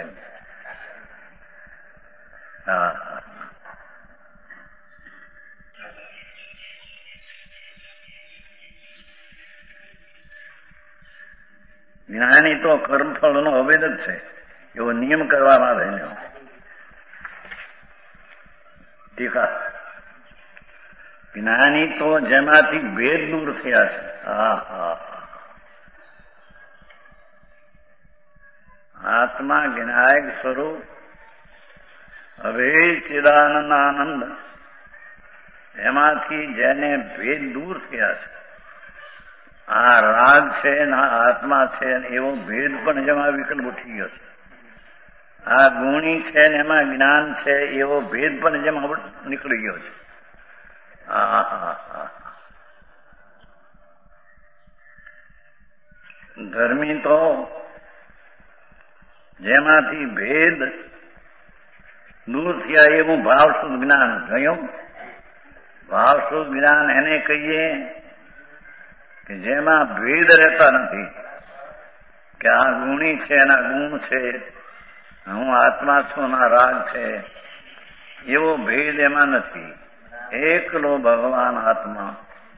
S1: જ્ઞાની તો કર્મફળનો અવેદક છે એવો નિયમ કરવામાં આવે. ટીકા જ્ઞાની તો જેમાંથી ભેદ દૂર થયા છે. આત્મા જ્ઞાયક સ્વરૂપ અભેદ ચિદાનંદ આનંદ એમાંથી જેને ભેદ દૂર થયા છે. આ રાગ છે ને આ આત્મા છે એવો ભેદ પણ જેમાં વિકલ્પ ઉઠી ગયો છે. આ ગુણી છે ને એમાં જ્ઞાન છે એવો ભેદ પણ જેમાં નીકળી ગયો છે. ધર્મી તો જેમાંથી ભેદ દૂર થયા એવું ભાવશુદ્ધ જ્ઞાન કહ્યું. ભાવશુદ્ધ જ્ઞાન એને કહીએ કે જેમાં ભેદ રહેતા નથી, કે આ ગુણી છે એના ગુણ છે, હું આત્મા છું ના રાગ છે, એવો ભેદ એમાં નથી. એકલો ભગવાન આત્મા.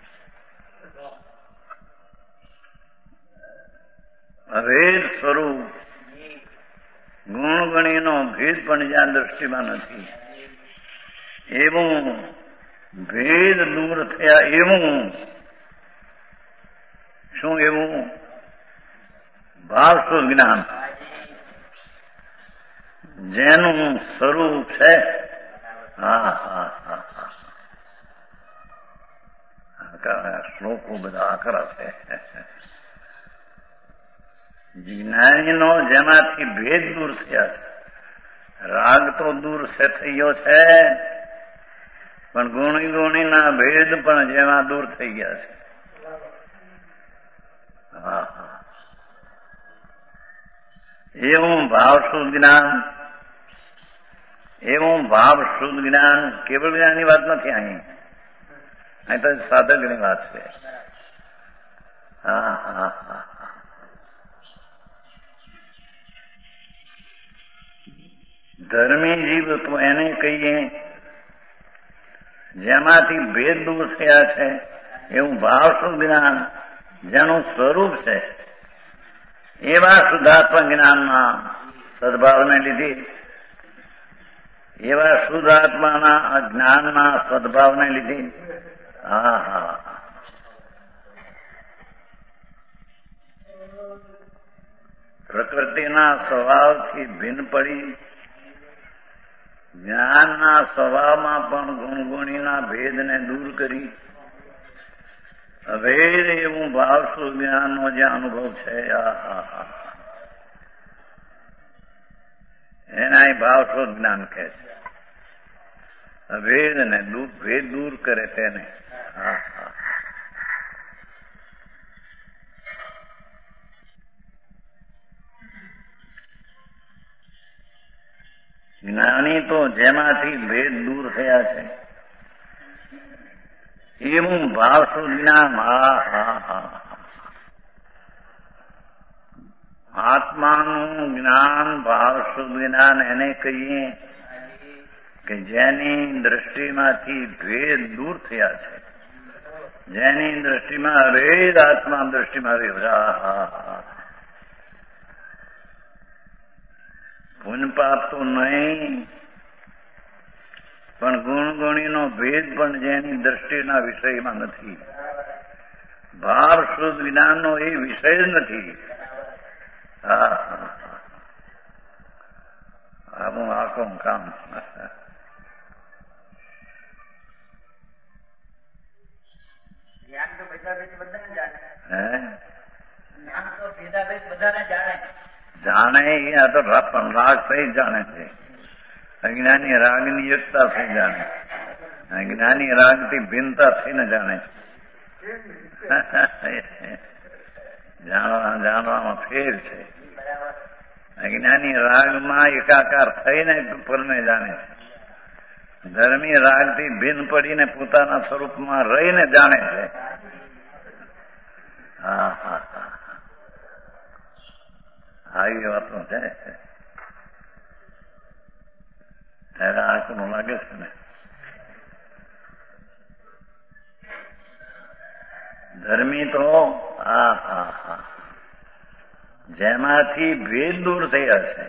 S1: અભેદ સ્વરૂપ ગુણગણીનો ભેદ પણ જ્યાં દ્રષ્ટિમાં નથી, એવું ભેદ દૂર થયા એવું શું? એવું ભાવશુદ્ધ જ્ઞાન જેનું સ્વરૂપ છે. શ્લોકો બધા આકરા છે. જ્ઞાનીનો જેમાંથી ભેદ દૂર થયા છે. રાગ તો દૂર થઈ ગયો છે, પણ ગુણીના ભેદ પણ જેમાં દૂર થઈ ગયા છે. એવું ભાવશુદ્ધ જ્ઞાન, એવું ભાવશુદ્ધ જ્ઞાન કેવળ જ્ઞાનની વાત નથી. અહીં તો સાધકની વાત છે. ધર્મી જીવ તો એને કહીએ જેમાંથી ભેદ દૂર થયા છે, એવું ભાવશુદ્ધ જ્ઞાન જેનું સ્વરૂપ છે. એવા શુદ્ધાત્મા જ્ઞાનના સદભાવને લીધે, એવા શુદ્ધાત્માના જ્ઞાનના સદભાવને લીધે પ્રકૃતિના સ્વભાવથી ભિન્ન પડી જ્ઞાનના સ્વભાવમાં પણ ગુણગુણીના ભેદને દૂર કરી અભેદ એવું ભાવશુદ્ધ જ્ઞાનનો જે અનુભવ છે, એના ભાવશુદ્ધ જ્ઞાન કહે છે. અભેદ ને ભેદ દૂર કરે તેને. જ્ઞાની તો જેમાંથી ભેદ દૂર થયા છે એવું ભાવશુદ્ધ જ્ઞાન. આત્માનું જ્ઞાન ભાવશુદ્ધ જ્ઞાન એને કહીએ કે જેની દ્રષ્ટિમાંથી ભેદ દૂર થયા છે, જેની દ્રષ્ટિમાં અભેદ આત્મા દ્રષ્ટિમાં પુણ્ય પાપ તો નહીં, પણ ગુણગુણીનો ભેદ પણ જેની દ્રષ્ટિના વિષયમાં નથી. ભાવ શુદ્ધ જ્ઞાનનો એ વિષય જ નથી. આનું આખું કામ.
S2: જ્ઞાન તો ભેદાભેદ બધાને જાણે.
S1: જ્ઞાન
S2: તો ભેદાભેદ બધાને જાણે.
S1: જાણે એ તો રાગ સહિત જાણે છે. અજ્ઞાની રાગની એકતા થઈ જાણે, જ્ઞાની રાગથી ભિન્નતા થઈને જાણે છે. જાણવામાં ફેર છે. અજ્ઞાની રાગમાં એકાકાર થઈને પરને જાણે છે. ધર્મી રાગથી ભિન્ન પડીને પોતાના સ્વરૂપમાં રહીને જાણે છે. આવી વાતો છે. ત્યારે આંખનું લાગે છે ને. ધર્મી તો જેમાંથી ભેદ દૂર થયા છે.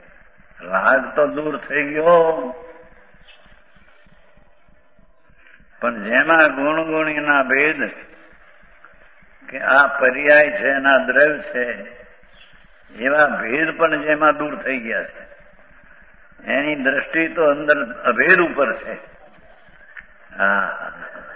S1: રાગ તો દૂર થઈ ગયો, પણ જેમાં ગુણગુણીના ભેદ કે આ પર્યાય છે એના દ્રવ્ય છે એવા ભેદ પણ જેમાં દૂર થઈ ગયા છે એની દ્રષ્ટિ તો અંદર અભેદ ઉપર છે. હા,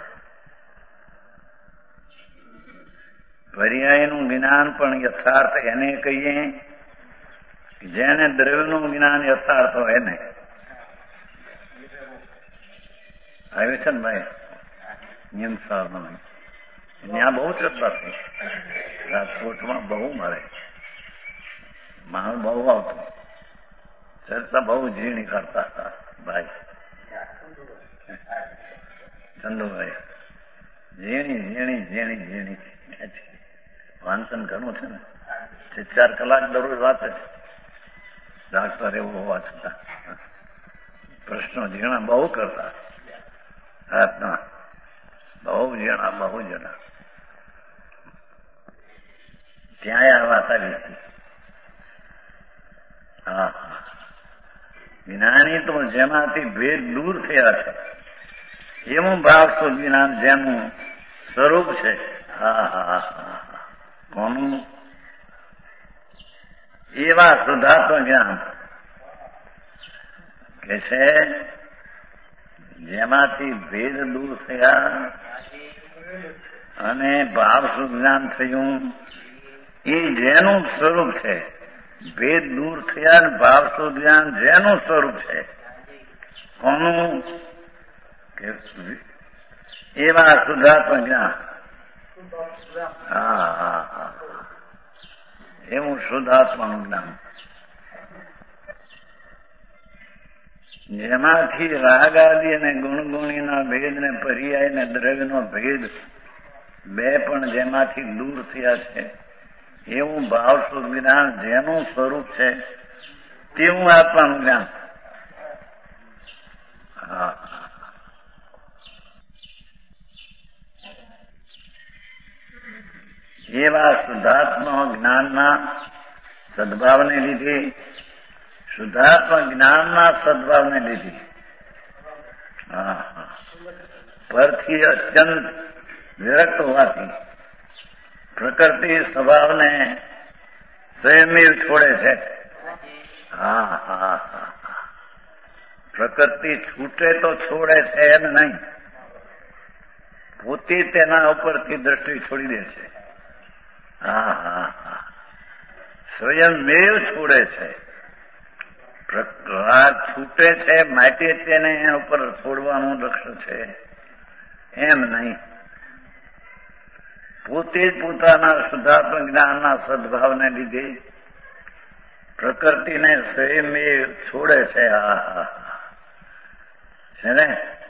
S1: પર્યાયનું જ્ઞાન પણ યથાર્થ એને કહીએ જેને દ્રવ્યનું જ્ઞાન યથાર્થ હોય એને આવે છે ને ભાઈ નિયમ સાહેબ ત્યાં બહુ ચર્ચા થઈ. રાજકોટમાં બહુ મળે, માલ બહુ આવતો, ચર્ચા બહુ ઝીણી કરતા હતા ભાઈ ચંદુભાઈ. ઝીણી વાંચન ઘણું છે ને, 4 કલાક દરરોજ વાંચે છે ડાક્ટર એવું હોવા છતાં. પ્રશ્નો ઝીણા બહુ કરતા રાતના, બહુ જણા ત્યાં આ વાત આવી હતી. હા, જ્ઞાની તો જેમાંથી ભેદ દૂર થયા છે એવું ભાવ તો જ્ઞાન જેનું સ્વરૂપ છે. હા, કોનું? એવા શુદ્ધાત્મ જ્ઞાન કે છે જેમાંથી ભેદ દૂર થયા અને ભાવ શુદ્ધ જ્ઞાન થયું એ જેનું સ્વરૂપ છે. ભેદ દૂર થયા અને ભાવ શુદ્ધ જ્ઞાન જેનું સ્વરૂપ છે. કોનું? કે એવા શુદ્ધાત્મ જ્ઞાન. હા, એવું શુદ્ધાત્માનું જ્ઞાન જેમાંથી રાગ આદિ અને ગુણગુણીના ભેદ ને પર્યાય ને દ્રવ્યનો ભેદ બે પણ જેમાંથી દૂર થયા છે એવું ભાવ શુદ્ધ જ્ઞાન જેનું સ્વરૂપ છે તેવું આત્માનું જ્ઞાન. હા, એવા શુદ્ધાત્મા જ્ઞાનના સદભાવને લીધે, શુદ્ધાત્મા જ્ઞાનના સદભાવને લીધે પરથી અત્યંત વિરક્ત હોવાથી પ્રકૃતિ સ્વભાવને સ્વયં છોડે છે. હા, પ્રકૃતિ છૂટે તો છોડે છે એમ નહીં, પોતે તેના ઉપરથી દ્રષ્ટિ છોડી દે છે. હા, સ્વયં મેવ છોડે છે. રાગ છૂટે છે માટે તેને એના ઉપર છોડવાનું લક્ષ્ય છે એમ નહીં, પોતે જ પોતાના શુદ્ધાત્મ જ્ઞાનના સદભાવને લીધે પ્રકૃતિને સ્વયં છોડે છે. હા, છે ને,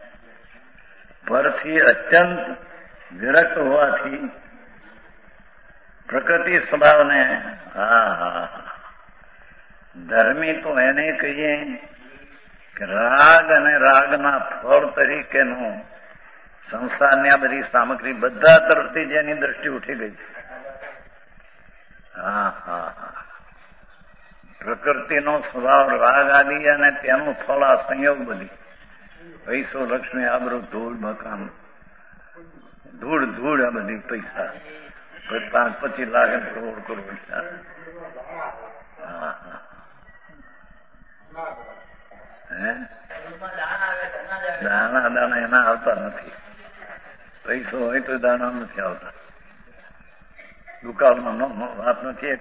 S1: પરથી અત્યંત વિરક્ત હોવાથી પ્રકૃતિ સ્વભાવને. હા, ધર્મી તો એને કહીએ કે રાગ અને રાગના ફળ તરીકેનું સંસારની આ બધી સામગ્રી બધા તરફથી જેની દ્રષ્ટિ ઉઠી ગઈ છે. હા, પ્રકૃતિનો સ્વભાવ રાગ આદિ અને તેનું ફળ આ સંયોગ બધી પૈસો, લક્ષ્મી, આબરૂ, ધૂળ, મકાન, ધૂળ આ બધી પૈસા 5-25 લાખ કરોડ. દાણા એના આવતા નથી. પૈસો હોય તો દાણા નથી આવતા. દુકાળમાં વાત નથી.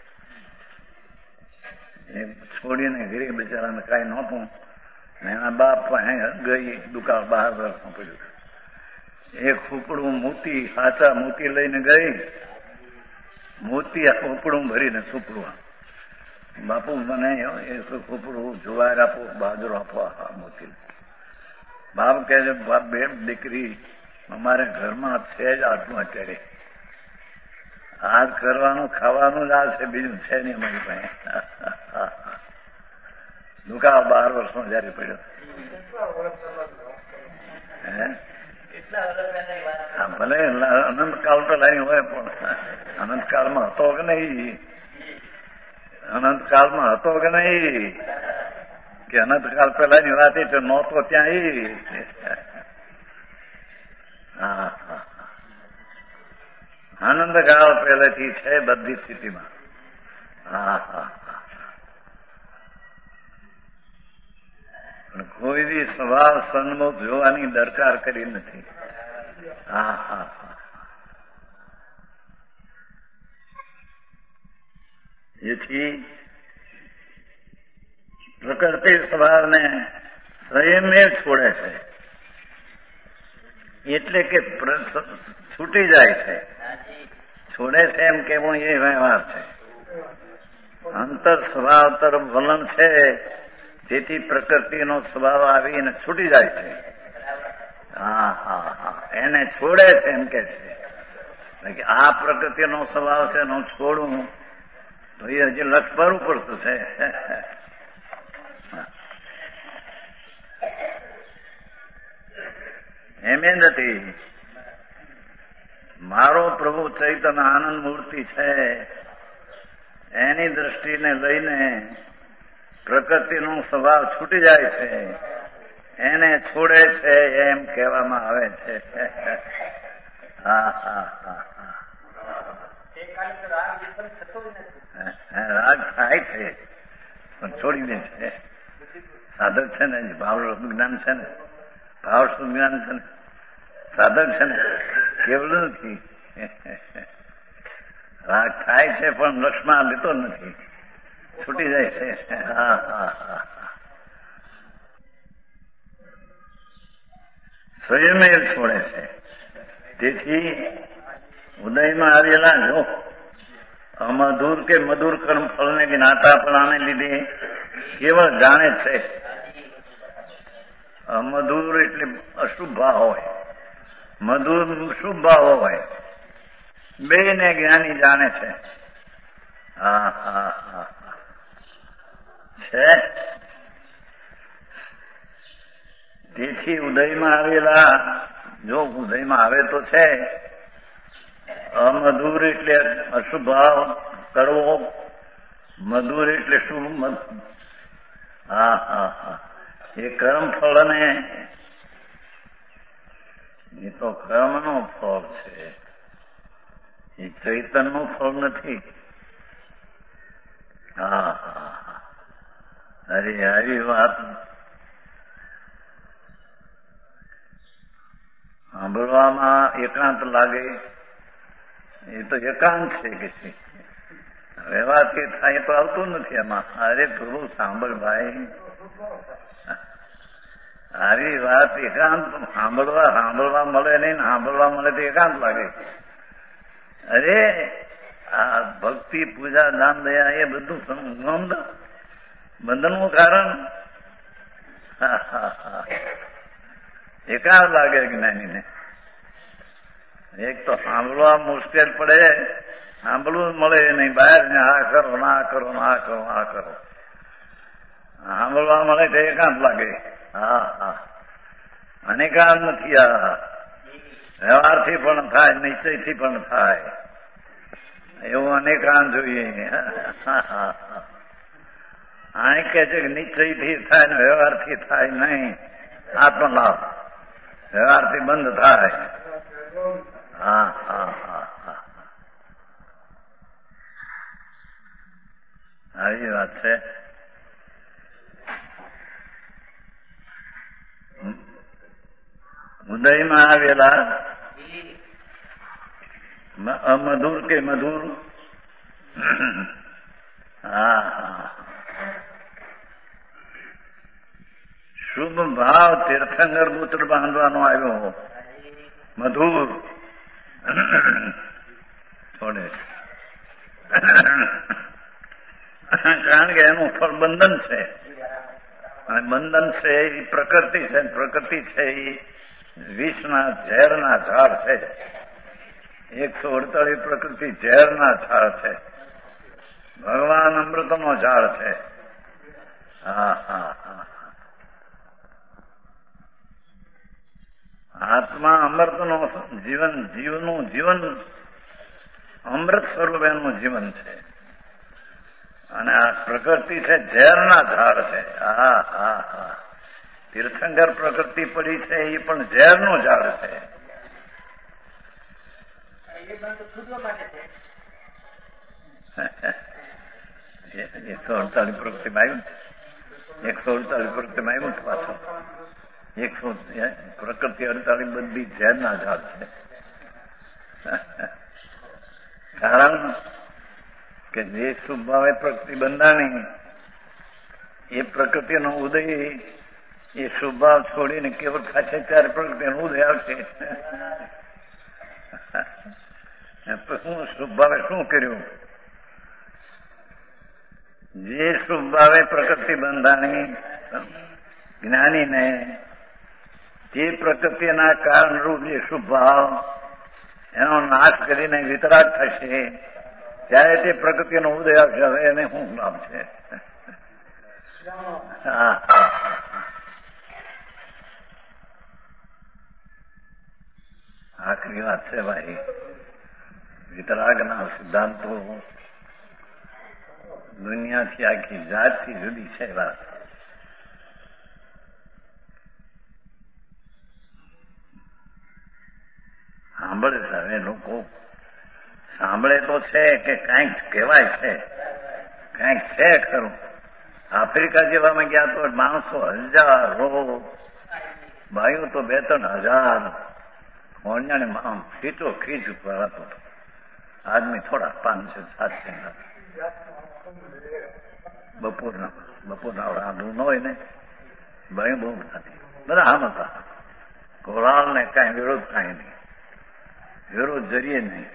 S1: એક છોડીને ઘરે બિચારાને કઈ નહોતું, એના બાપ ગઈ દુકાળ 12 વર્ષમાં પડ્યું. એક ફૂકડું મોતી, સાચા મોતી લઈને ગઈ, મોતી ફૂકડું ભરીને સુપડું. બાપુ મને એ ફૂકડું જુવાર આપો, બાજરો આપો. મોતી બાપ કહે છે, બાપ બે દીકરી અમારે ઘરમાં છે જ આટલું અત્યારે, આજ કરવાનું ખાવાનું જ આ છે, બીજું છે નહીં અમારી પાસે. દુકાળ 12 વર્ષમાં જયારે પડ્યો. ભલે અનંતકાળ તો લઈ હોય પણ અનંતકાળમાં હતો કે નહીં? અનંતકાળમાં હતો કે નહીં? કે અનંતકાળ પેલાની વાત એ નહોતો ત્યાં આનંદગાળ પહેલેથી છે બધી સ્થિતિમાં. હા હા હા. પણ કોઈ બી સ્વભાવ સન્મુખ જોવાની દરકાર કરી નથી. હા હા હા. જેથી પ્રકૃતિ સ્વભાવને સંયમે છોડે છે, એટલે કે છૂટી જાય છે. છોડે છે એમ કેવું એ વ્યવહાર છે. અંતર સ્વભાવ તરફ વલણ છે, જેથી પ્રકૃતિનો સ્વભાવ આવીને છૂટી જાય છે. હા હા હા. એને છોડે છે એમ કે છે. આ પ્રકૃતિનો સ્વભાવ છે હું છોડું તો એ હજી લક્ષ ભરવું પડતું છે. એમ નથી. મારો પ્રભુ ચૈતન્ય આનંદ મૂર્તિ છે, એની દ્રષ્ટિને લઈને પ્રકૃતિનો સ્વભાવ છૂટી જાય છે, એને છોડે છે એમ કહેવામાં આવે છે. હા હા હા હા. રાગ થાય છે પણ છોડી દે છે. સાધક છે ને, ભાવ જ્ઞાન છે ને, ભાવ જ્ઞાન છે ને, સાધક છે ને, કેવલું નથી. રાગ થાય છે પણ લક્ષમાં લેતો નથી, છૂટી જાય છે. હા હા હા. સ્વયમે છોડે છે. તેથી ઉદયમાં આવેલા જો અમધુર કે મધુર કર્મ ફળને જ્ઞાતા પણ આને લીધે કેવળ જાણે છે. અમધુર એટલે અશુભ ભાવ હોય, મધુર શુભ ભાવ હોય, બેને જ્ઞાની જાણે છે. હા હા હા છે. તેથી ઉદયમાં આવેલા જો ઉદયમાં આવે તો છે. અમધુર એટલે અશુભ ભાવ કરવો, મધુર એટલે શુભ. હા હા હા. એ કર્મ ફળને એ તો કર્મનો ફળ છે, એ ચૈતનનું ફળ નથી. હા હા હા. અરે આવી વાત સાંભળવામાં એકાંત લાગે એ તો એકાંત છે કે છે. વ્યવહારથી થાય તો આવતું નથી એમાં. અરે પ્રભુ સાંભળ ભાઈ, આવી વાત એકાંત સાંભળવા મળે નહીં ને સાંભળવા મળે તો એકાંત લાગે. અરે આ ભક્તિ પૂજા દાન દયા એ બધું બંધનનું કારણ. એકાંત લાગે જ્ઞાનીને. એક તો સાંભળવા મુશ્કેલ પડે, સાંભળવું મળે નહીં. બહાર ને આ કરો ના કરો ના કરો આ કરો. સાંભળવા મળે તો એકાંત લાગે. હા હા. અનેકાંત નથી. આ વ્યવહારથી પણ થાય, નિશ્ચયથી પણ થાય, એવું અનેકાંત જોઈએ. આ કે છે કે નિશ્ચયથી થાય ને વ્યવહારથી થાય નહીં. આત્મલાભ વ્યવહારથી બંધ થાય. હા હા હા હા. આવી વાત છે. ઉદયમાં આવેલા અમધુર કે મધુર. હા હા. શુભ ભાવ તીર્થંકર પુત્ર બાંધવાનો આવ્યો, મધુર થોડે. કારણ કે એનું ફળ બંધન છે, અને બંધન છે એ પ્રકૃતિ છે. પ્રકૃતિ છે એ વિષના ઝેરના ઝાડ છે. 148 પ્રકૃતિ ઝેરના ઝાડ છે, ભગવાન અમૃતનો ઝાડ છે. હા હા હા. આત્મા અમૃતનો જીવન, જીવનું જીવન અમૃત સ્વરૂપ એનું જીવન છે. અને આ પ્રકૃતિ છે ઝેરના ઝાડ છે. હા હા હા. તીર્થંકર પ્રકૃતિ પડી છે એ પણ ઝેરનું ઝાડ છે.
S2: એ બંધ તો છૂટવા માટે છે.
S1: 148 પ્રવૃત્તિમાં આવ્યું ને, 148 પ્રવૃત્તિમાં આવ્યું ને પાછું. 100 પ્રકૃતિ 48 બધી ઝેરના ઝાડ છે. કારણ કે જે સ્વભાવે પ્રકૃતિ બંધાણી એ પ્રકૃતિનો ઉદય એ સ્વભાવ છોડીને કેવળ ખાશે ત્યારે પ્રકૃતિનો ઉદય આવશે. હું સ્વભાવે શું કર્યું? જે સ્વભાવે પ્રકૃતિ બંધાણી જ્ઞાનીને તે પ્રકૃતિના કારણરૂપ જે સ્વભાવ એનો નાશ કરીને વિતરાગ થશે ત્યારે તે પ્રકૃતિનો ઉદય આવશે. હવે એને શું લાભ છે? આખરી વાત છે ભાઈ. વિતરાગના સિદ્ધાંતો દુનિયાથી આખી જાતથી જુદી છે વાત. સાંભળે છે હવે લોકો, સાંભળે તો છે કે કાંઈક કહેવાય છે, કાંઈક છે ખરું. આફ્રિકા જેવામાં ગયા તો માણસો હજારો, ભાઈઓ તો 2-3 હજાર હોણિયાને આમ ખીચો ખીચ ઉપર હતો. આદમી થોડા 500-700 બપોરના રાંધવું ન હોય ને, ભાઈ બહુ નથી, બધા આમ હતા. કોરાલને કાંઈ વિરોધ કાંઈ નહીં, વિરોધ જરીએ નહીં.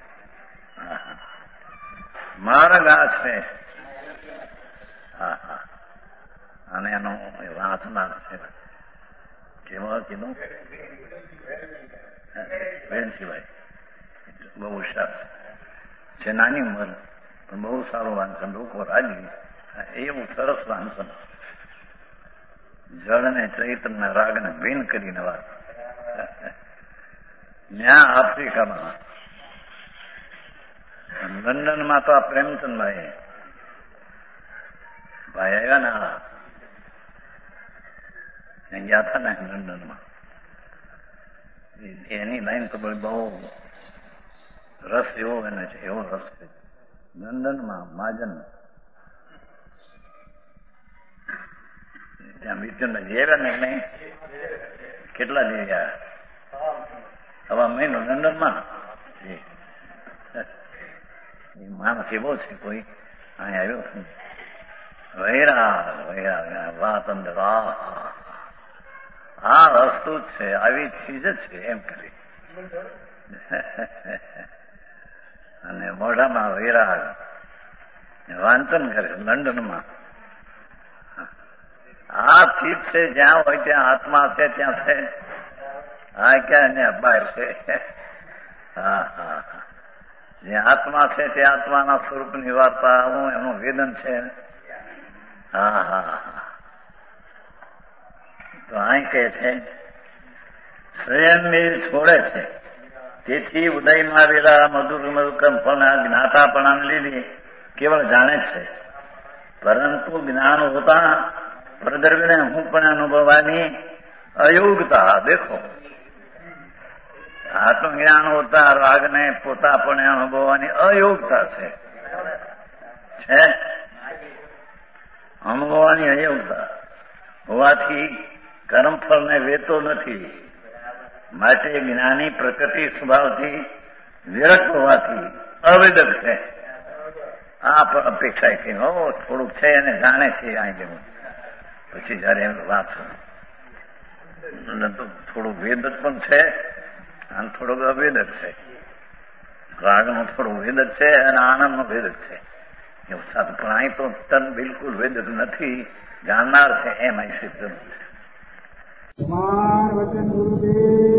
S1: માર્ગ આ છે. અને એનો વાંચનાર છે. કેવા કીધું? બેન સિવાય બહુ હોશિયાર છે. નાની ઉંમર પણ બહુ સારું વાંચન, લોકો રાજી. એવું સરસ વાંચન, જળને ચૈતન્ય રાગને ભીન કરીને વાત. ત્યાં આફ્રિકામાં લંડનમાં તો આ પ્રેમચંદભાઈ આવ્યા ને, ગયા હતા ને લંડનમાં. એની લાઈન તો બહુ રસ એવો એને છે, એવો રસ છે. લંડનમાં મહાજન ત્યાં બીજું જેવ્યા ને નહીં, કેટલા જેવ્યા હવા મહિનો લંડનમાં. માણસ એવો છે કોઈ અહીં આવ્યો છું વૈરા વાત અંદર આ વસ્તુ જ છે, આવી ચીજ જ છે એમ કરી. અને મોઢામાં વૈરાગ વાંચન કરે લંડનમાં. આ ચીજ છે, જ્યાં હોય ત્યાં આત્મા છે, ત્યાં છે. હા ક્યાં ને બહાર છે. હા, જ્યાં આત્મા છે તે આત્માના સ્વરૂપની વાર્તા, હું એનું વેદન છે. હા. તો અહીં કહે છે સ્વયંવીર છોડે છે, તેથી ઉદયમાં આવેલા મધુર ફળના જ્ઞાતાપણાને લીધે કેવળ જાણે છે, પરંતુ જ્ઞાન હોતા પ્રદ્રવ્યને હું પણ અનુભવવાની અયોગ્યતા. દેખો, આત્મજ્ઞાન હોતા રાગને પોતાપણે અનુભવવાની અયોગ્યતા છે. અનુભવવાની અયોગ્યતા હોવાથી કર્મફળને વેતો નથી. માટે જ્ઞાની પ્રકૃતિ સ્વભાવથી વિરક્ત હોવાથી અવેદક છે. આ અપેક્ષા છે, થોડુંક છે એને જાણે છે. અહીં જેવું પછી જયારે એમ વાંચો તો થોડું વેદક પણ છે અને થોડુંક અવેદક છે. રાગનું થોડું વેદક છે અને આનંદનું વેદક છે. એવું સારું, પણ અહીં તો તન બિલકુલ વેદક નથી, જાણનાર છે એમ અહીં સિદ્ધ છે.
S3: વચન ગુરુદેવ